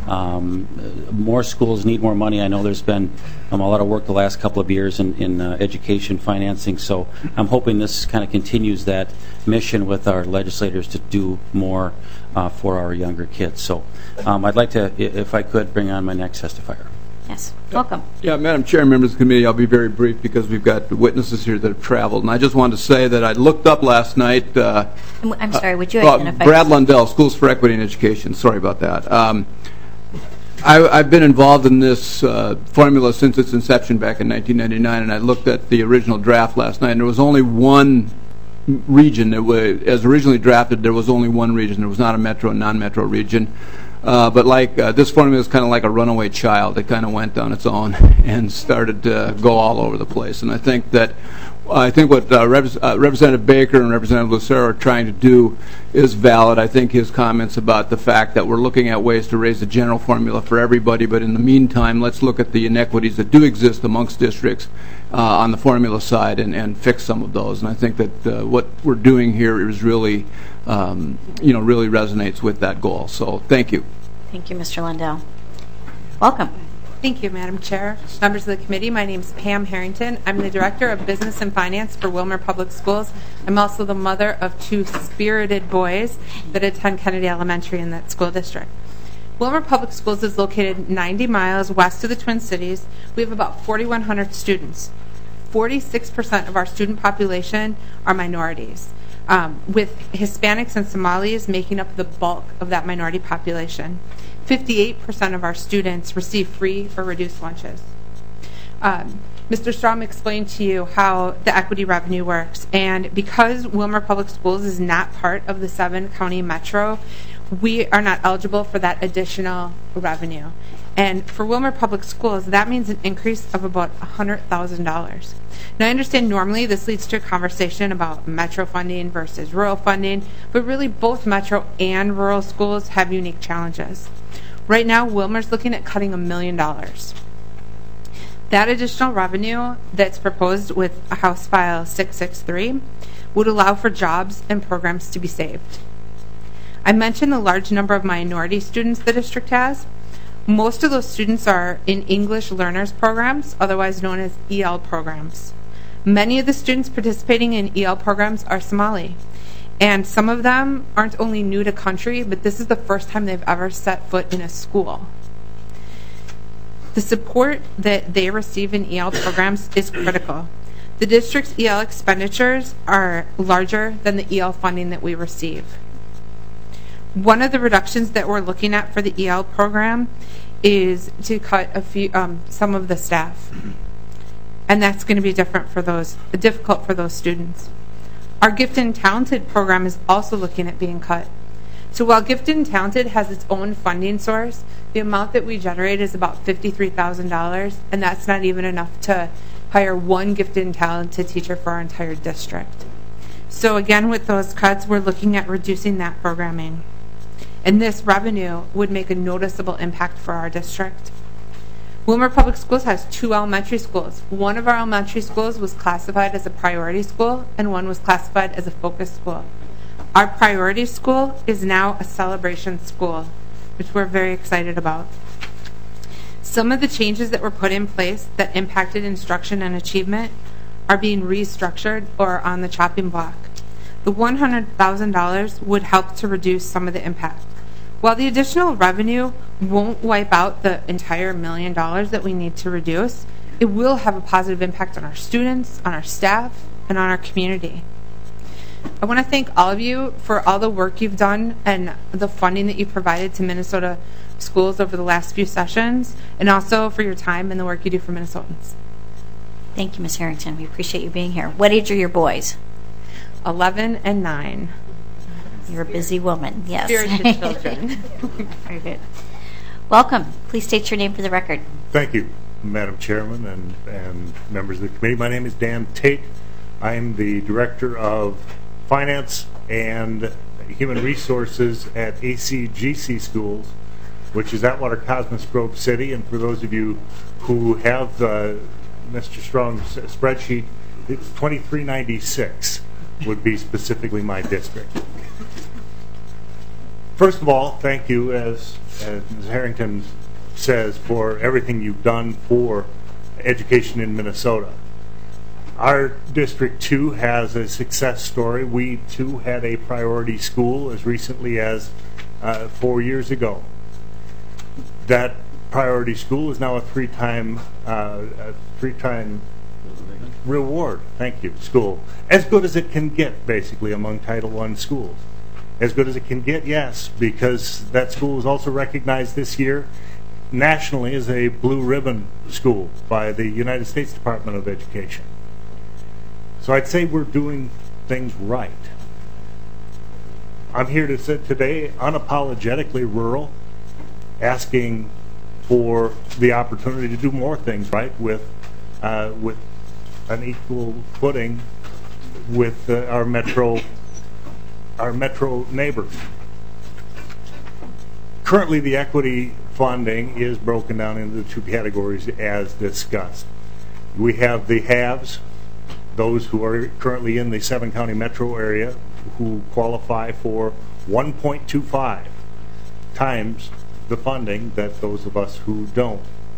Um, more schools need more money. I know there's been um, a lot of work the last couple of years in, in uh, education financing, so I'm hoping this kind of continues that mission with our legislators to do more uh, for our younger kids. So um, I'd like to, if I could, bring on my next testifier. Yes, welcome. Yeah, Madam Chair, members of the committee, I'll be very brief because we've got witnesses here that have traveled. And I just wanted to say that I looked up last night. Uh, I'm sorry, would you uh, identify? Brad Lundell, Schools for Equity in Education. Sorry about that. Um, I, I've been involved in this uh, formula since its inception back in nineteen ninety-nine, and I looked at the original draft last night, and there was only one region that was, as originally drafted, there was only one region. There was not a metro and non-metro region. Uh, but like uh, this formula is kind of like a runaway child. It kind of went on its own and started to go all over the place. And I think that I think what uh, Rep- uh, Representative Baker and Representative Lucero are trying to do is valid. I think his comments about the fact that we're looking at ways to raise the general formula for everybody, but in the meantime, let's look at the inequities that do exist amongst districts uh, on the formula side and, and fix some of those. And I think that uh, what we're doing here is really, um, you know, really resonates with that goal. So thank you. Thank you, Mister Lundell. Welcome. Thank you, Madam Chair. Members of the committee, my name is Pam Harrington. I'm the Director of Business and Finance for Willmar Public Schools. I'm also the mother of two spirited boys that attend Kennedy Elementary in that school district. Willmar Public Schools is located ninety miles west of the Twin Cities. We have about forty-one hundred students. forty-six percent of our student population are minorities, um, with Hispanics and Somalis making up the bulk of that minority population. fifty-eight percent of our students receive free or reduced lunches. Um, Mister Strom explained to you how the equity revenue works, and because Willmar Public Schools is not part of the seven county metro, we are not eligible for that additional revenue. And for Willmar Public Schools, that means an increase of about one hundred thousand dollars. Now, I understand normally this leads to a conversation about metro funding versus rural funding, but really both metro and rural schools have unique challenges. Right now, Willmar's looking at cutting a million dollars. That additional revenue that's proposed with House File six sixty-three would allow for jobs and programs to be saved. I mentioned the large number of minority students the district has. Most of those students are in English Learners programs, otherwise known as E L programs. Many of the students participating in E L programs are Somali. And some of them aren't only new to country, but this is the first time they've ever set foot in a school. The support that they receive in E L programs is critical. The district's E L expenditures are larger than the E L funding that we receive. One of the reductions that we're looking at for the E L program is to cut a few, um, some of the staff. And that's going to be different for those, difficult for those students. Our Gifted and Talented program is also looking at being cut. So while Gifted and Talented has its own funding source, the amount that we generate is about fifty-three thousand dollars, and that's not even enough to hire one Gifted and Talented teacher for our entire district. So again, with those cuts, we're looking at reducing that programming. And this revenue would make a noticeable impact for our district. Willmar Public Schools has two elementary schools. One of our elementary schools was classified as a priority school, and one was classified as a focus school. Our priority school is now a celebration school, which we're very excited about. Some of the changes that were put in place that impacted instruction and achievement are being restructured or on the chopping block. The one hundred thousand dollars would help to reduce some of the impact. While the additional revenue won't wipe out the entire million dollars that we need to reduce, it will have a positive impact on our students, on our staff, and on our community. I want to thank all of you for all the work you've done and the funding that you've provided to Minnesota schools over the last few sessions, and also for your time and the work you do for Minnesotans. Thank you, Miz Harrington. We appreciate you being here. What age are your boys? eleven and nine. You're a busy woman, yes. Spirited children. Very good. Welcome. Please state your name for the record. Thank you, Madam Chairman and, and members of the committee. My name is Dan Tate. I am the Director of Finance and Human Resources at A C G C Schools, which is Atwater Cosmos Grove City. And for those of you who have uh, Mister Strong's spreadsheet, it's twenty-three ninety-six would be specifically my district. First of all, thank you, as, as Miz Harrington says, for everything you've done for education in Minnesota. Our District two has a success story. We, too, had a priority school as recently as uh, four years ago. That priority school is now a three-time uh, a three-time reward, thank you, school. As good as it can get, basically, among Title one schools. As good as it can get, yes, because that school was also recognized this year nationally as a blue ribbon school by the United States Department of Education. So I'd say we're doing things right. I'm here to sit today unapologetically rural, asking for the opportunity to do more things right with uh, with an equal footing with uh, our metro our metro neighbors. Currently, the equity funding is broken down into two categories as discussed. We have the haves, those who are currently in the seven county metro area who qualify for one point two five times the funding that those of us who don't.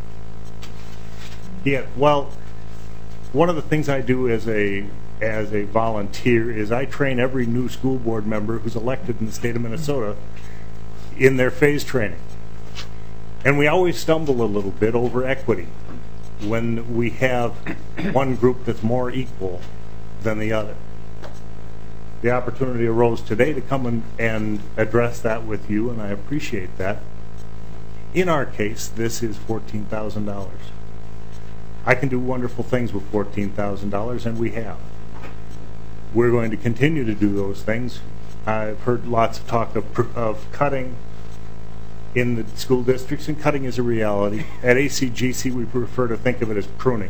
Yeah, well, one of the things I do as a as a volunteer is I train every new school board member who's elected in the state of Minnesota in their phase training. And we always stumble a little bit over equity when we have one group that's more equal than the other. The opportunity arose today to come and, and address that with you, and I appreciate that. In our case, this is fourteen thousand dollars. I can do wonderful things with fourteen thousand dollars, and we have. We're going to continue to do those things. I've heard lots of talk of, of cutting in the school districts, and cutting is a reality. At A C G C, we prefer to think of it as pruning.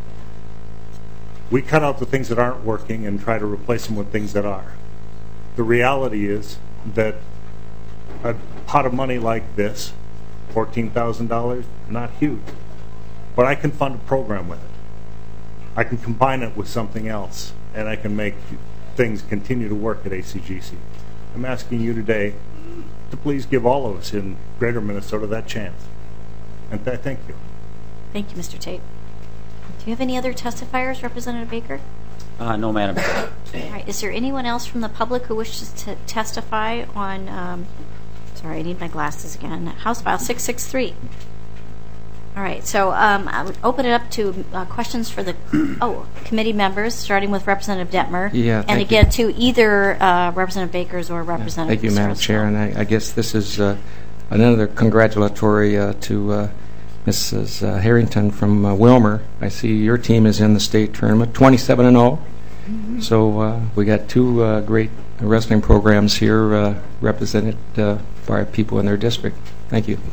We cut out the things that aren't working and try to replace them with things that are. The reality is that a pot of money like this, fourteen thousand dollars, not huge, but I can fund a program with it. I can combine it with something else, and I can make things continue to work at A C G C. I'm asking you today to please give all of us in greater Minnesota that chance. And th- thank you. Thank you, Mister Tate. Do you have any other testifiers, Representative Baker? Uh, no, Madam Chair. All right. Is there anyone else from the public who wishes to testify on, um, sorry, I need my glasses again, House File six six three? All right, so um, I would open it up to uh, questions for the oh committee members, starting with Representative Detmer. Yeah, and thank again you. to either uh, Representative Bakers or Representative. Thank you, Madam Chair, and I, I guess this is uh, another congratulatory uh, to uh, Missus Uh, Harrington from uh, Wilmer. I see your team is in the state tournament, twenty-seven and oh. Mm-hmm. So uh, we got two uh, great wrestling programs here uh, represented uh, by people in their district. Thank you.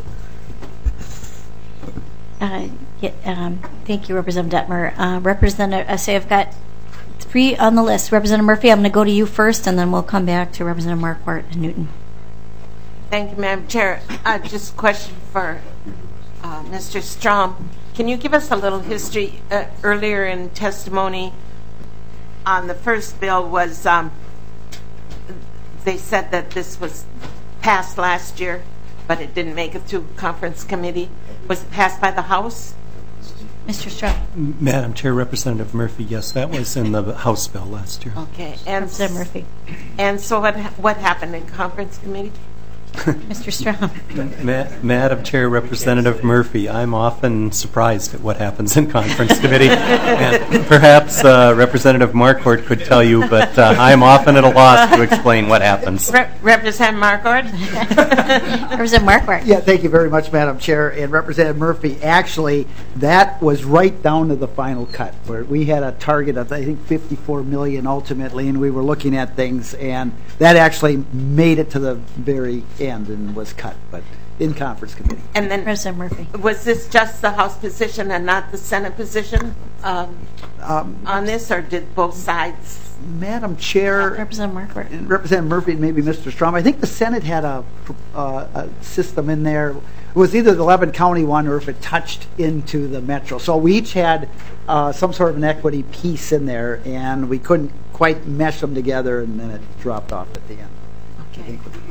Uh, yeah, um, thank you, Representative Detmer. Uh, Representative, I say I've got three on the list. Representative Murphy, I'm going to go to you first, and then we'll come back to Representative Marquardt and Newton. Thank you, Madam Chair. Uh, just a question for uh, Mister Strom. Can you give us a little history? Uh, earlier in testimony on the first bill was um, they said that this was passed last year, but it didn't make it to conference committee. Was it passed by the House? Mister Strom. Madam Chair, Representative Murphy, yes, that was in the House bill last year. Okay. And Representative Murphy. And so what what happened in conference committee? Mister Strom. Ma- Madam Chair, Representative Murphy, I'm often surprised at what happens in conference committee. And perhaps uh, Representative Marquardt could tell you, but uh, I'm often at a loss to explain what happens. Re- Representative Marquardt? Representative Marquardt. Yeah, thank you very much, Madam Chair. And Representative Murphy, actually, that was right down to the final cut, where we had a target of, I think, fifty-four million dollars ultimately, and we were looking at things, and that actually made it to the very end and was cut, but in conference committee. And then President Murphy. Was this just the House position and not the Senate position um, um, on this, or did both sides? Madam Chair, Representative Marquardt. and Representative Murphy and maybe Mister Strom, I think the Senate had a, uh, a system in there. It was either the eleven county one or if it touched into the metro. So we each had uh, some sort of an equity piece in there, and we couldn't quite mesh them together, and then it dropped off at the end. Okay.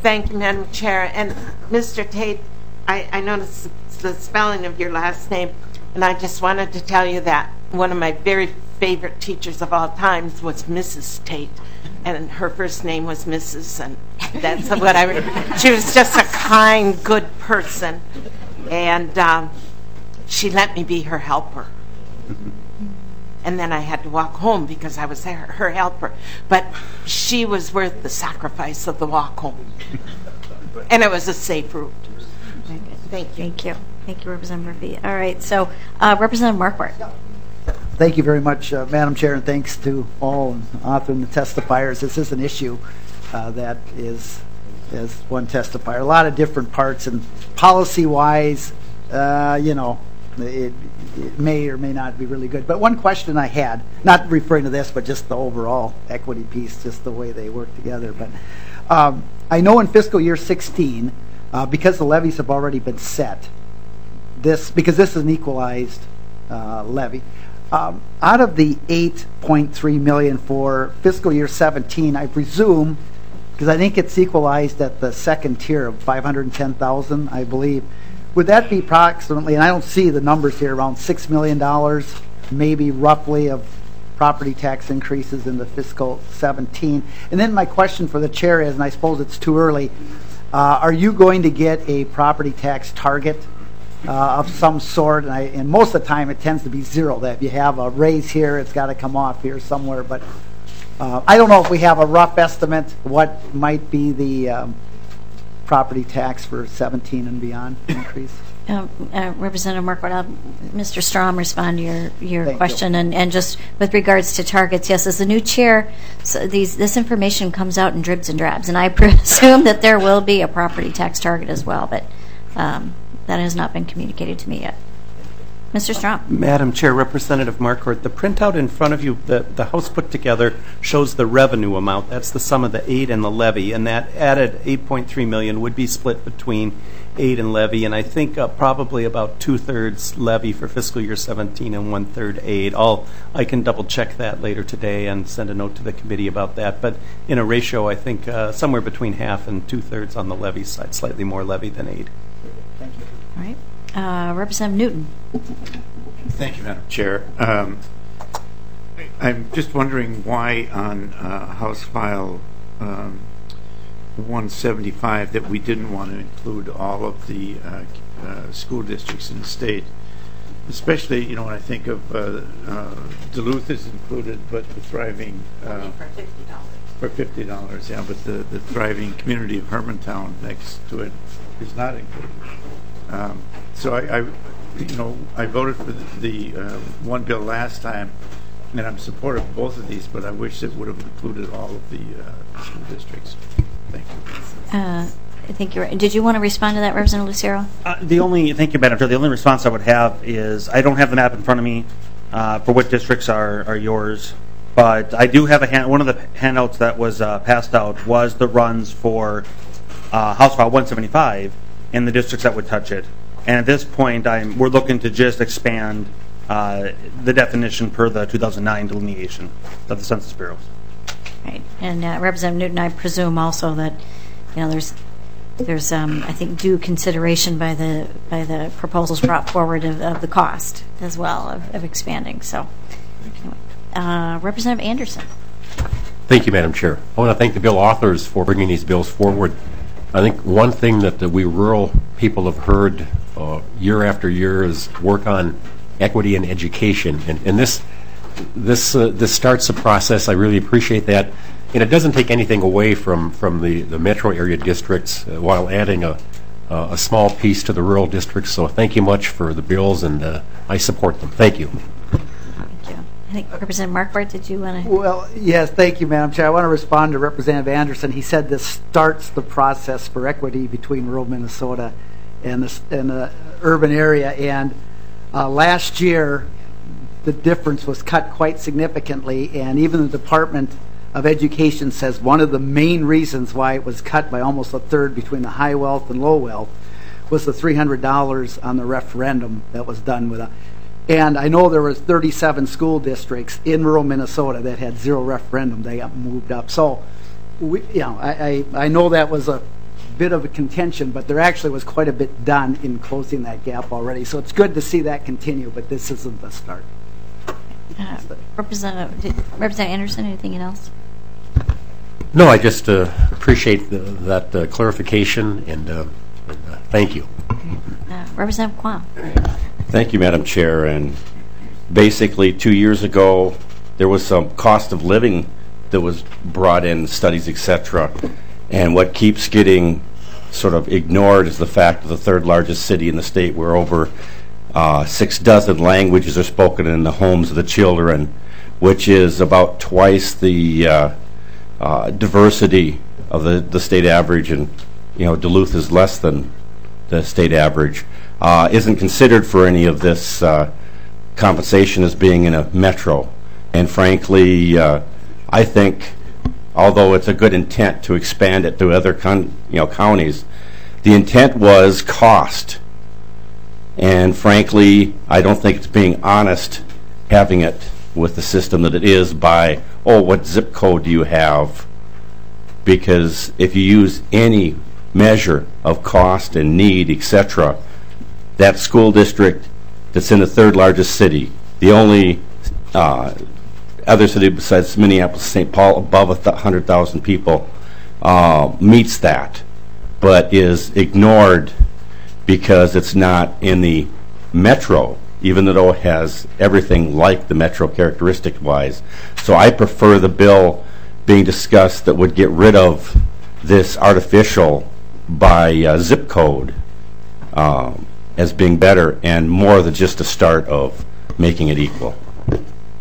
Thank you, Madam Chair. And Mister Tate, I, I noticed the spelling of your last name, and I just wanted to tell you that one of my very favorite teachers of all times was Missus Tate, and her first name was Missus and that's what I. She was just a kind, good person, and um, she let me be her helper. And then I had to walk home because I was her, her helper. But she was worth the sacrifice of the walk home. And it was a safe route. Thank you. Thank you. Thank you, Representative Murphy. All right, so uh, Representative Marquardt. Thank you very much, uh, Madam Chair, and thanks to all and author and the testifiers. This is an issue uh, that is, as one testifier, a lot of different parts, and policy-wise, uh, you know, it, it may or may not be really good. But one question I had, not referring to this, but just the overall equity piece, just the way they work together. But um, I know in fiscal year sixteen, uh, because the levies have already been set, this because this is an equalized uh, levy. Um, out of the eight point three million dollars for fiscal year seventeen, I presume, because I think it's equalized at the second tier of five hundred ten thousand dollars, I believe. Would that be approximately, and I don't see the numbers here, around six million dollars, maybe roughly, of property tax increases in the fiscal seventeen? And then my question for the chair is, and I suppose it's too early, uh, are you going to get a property tax target Uh, of some sort? And, I, and most of the time it tends to be zero, that if you have a raise here, it's got to come off here somewhere. But uh, I don't know if we have a rough estimate what might be the um, property tax for seventeen and beyond increase. Um, uh, Representative Marquardt, I'll, Mister Strom, respond to your, your Thank question. you. And, and just with regards to targets, yes, as the new chair, so these, this information comes out in dribs and drabs, and I presume that there will be a property tax target as well, but um, that has not been communicated to me yet. Mister Strom. Madam Chair, Representative Marquardt, the printout in front of you, the, the House put together, shows the revenue amount. That's the sum of the aid and the levy, and that added eight point three million dollars would be split between aid and levy, and I think uh, probably about two-thirds levy for fiscal year seventeen and one-third aid. I'll, I can double-check that later today and send a note to the committee about that, but in a ratio, I think uh, somewhere between half and two-thirds on the levy side, slightly more levy than aid. Thank you. All right. Uh, Representative Newton. Thank you, Madam Chair. Um, I'm just wondering why on uh, House File um, one seventy-five that we didn't want to include all of the uh, uh, school districts in the state. Especially, you know, when I think of uh, uh, Duluth is included, but the thriving... Uh, for fifty dollars. For fifty dollars, yeah, but the, the thriving community of Hermantown next to it is not included. Um, so I, I, you know, I voted for the, the uh, one bill last time, and I'm supportive of both of these, but I wish it would have included all of the uh, school districts. Thank you. Uh, I think you're right. Did you want to respond to that, Representative Lucero? Uh, the only, thank you, Madam Chair. The only response I would have is I don't have the map in front of me uh, for what districts are, are yours, but I do have a hand, one of the handouts that was uh, passed out was the runs for uh, House File one seventy-five in the districts that would touch it. And at this point, I'm, we're looking to just expand uh, the definition per the two thousand nine delineation of the Census Bureaus. Right. And uh, Representative Newton, I presume also that, you know, there's, there's, um, I think, due consideration by the by the proposals brought forward of, of the cost as well of, of expanding. So, uh, Representative Anderson. Thank you, Madam Chair. I want to thank the bill authors for bringing these bills forward. I think one thing that the, we rural people have heard uh, year after year is work on equity in education, and, and this this uh, this starts a process. I really appreciate that, and it doesn't take anything away from from the, the metro area districts uh, while adding a uh, a small piece to the rural districts. So thank you much for the bills, and uh, I support them. Thank you. Thank you. I think Representative Marquardt, did you want to? Well, yes, thank you, Madam Chair. I want to respond to Representative Anderson. He said this starts the process for equity between rural Minnesota and the, and the urban area. And uh, last year, the difference was cut quite significantly, and even the Department of Education says one of the main reasons why it was cut by almost a third between the high wealth and low wealth was the three hundred dollars on the referendum that was done with a. And I know there was thirty-seven school districts in rural Minnesota that had zero referendum. They got moved up. So, we, you know, I, I, I know that was a bit of a contention, but there actually was quite a bit done in closing that gap already. So it's good to see that continue, but this isn't the start. Uh, Representative, did, Representative Anderson, anything else? No, I just uh, appreciate the, that uh, clarification, and, uh, and uh, thank you. Uh, Representative Quam. Thank you, Madam Chair. And basically, two years ago, there was some cost of living that was brought in, studies, et cetera. And what keeps getting sort of ignored is the fact of the third largest city in the state, where over uh, six dozen languages are spoken in the homes of the children, which is about twice the uh, uh, diversity of the, the state average. And you know, Duluth is less than the state average. Uh, isn't considered for any of this uh, compensation as being in a metro. And frankly, uh, I think, although it's a good intent to expand it to other con- you know, counties, the intent was cost. And frankly, I don't think it's being honest having it with the system that it is by, oh, what zip code do you have? Because if you use any measure of cost and need, et cetera, that school district that's in the third largest city, the only uh, other city besides Minneapolis, Saint Paul, above one hundred thousand people, uh, meets that, but is ignored because it's not in the metro, even though it has everything like the metro characteristic-wise. So I prefer the bill being discussed that would get rid of this artificial by uh, zip code um, as being better and more than just a start of making it equal. All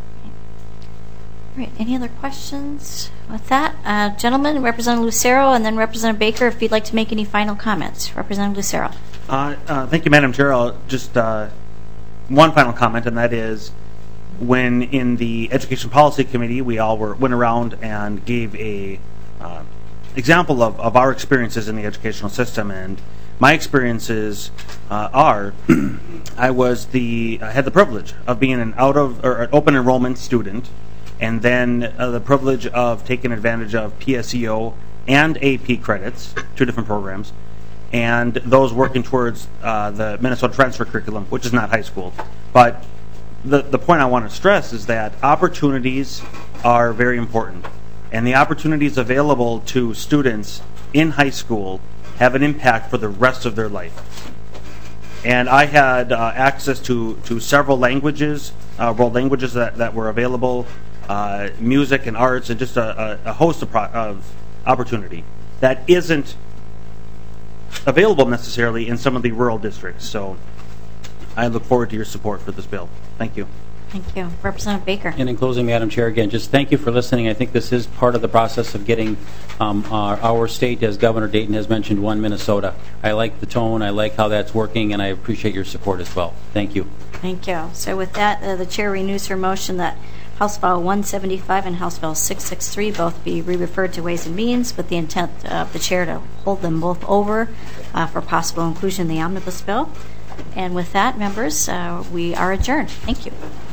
right, any other questions with that? Uh, gentlemen, Representative Lucero, and then Representative Baker, if you'd like to make any final comments. Representative Lucero. Uh, uh, thank you, Madam Chair. I'll just uh, one final comment, and that is when in the Education Policy Committee, we all were, went around and gave a uh, example of, of our experiences in the educational system. And my experiences uh, are, I was the I had the privilege of being an out of or an open enrollment student, and then uh, the privilege of taking advantage of P S E O and A P credits, two different programs, and those working towards uh, the Minnesota Transfer Curriculum, which is not high school. But the the point I want to stress is that opportunities are very important, and the opportunities available to students in high school have an impact for the rest of their life. And I had uh, access to, to several languages, uh, world languages that, that were available, uh, music and arts, and just a, a, a host of, pro- of opportunity that isn't available necessarily in some of the rural districts. So I look forward to your support for this bill. Thank you. Thank you. Representative Baker. And in closing, Madam Chair, again, just thank you for listening. I think this is part of the process of getting um, our, our state, as Governor Dayton has mentioned, one Minnesota. I like the tone. I like how that's working, and I appreciate your support as well. Thank you. Thank you. So with that, uh, the chair renews her motion that House File one seventy-five and House File six sixty-three both be re-referred to Ways and Means, with the intent of the chair to hold them both over uh, for possible inclusion in the omnibus bill. And with that, members, uh, we are adjourned. Thank you.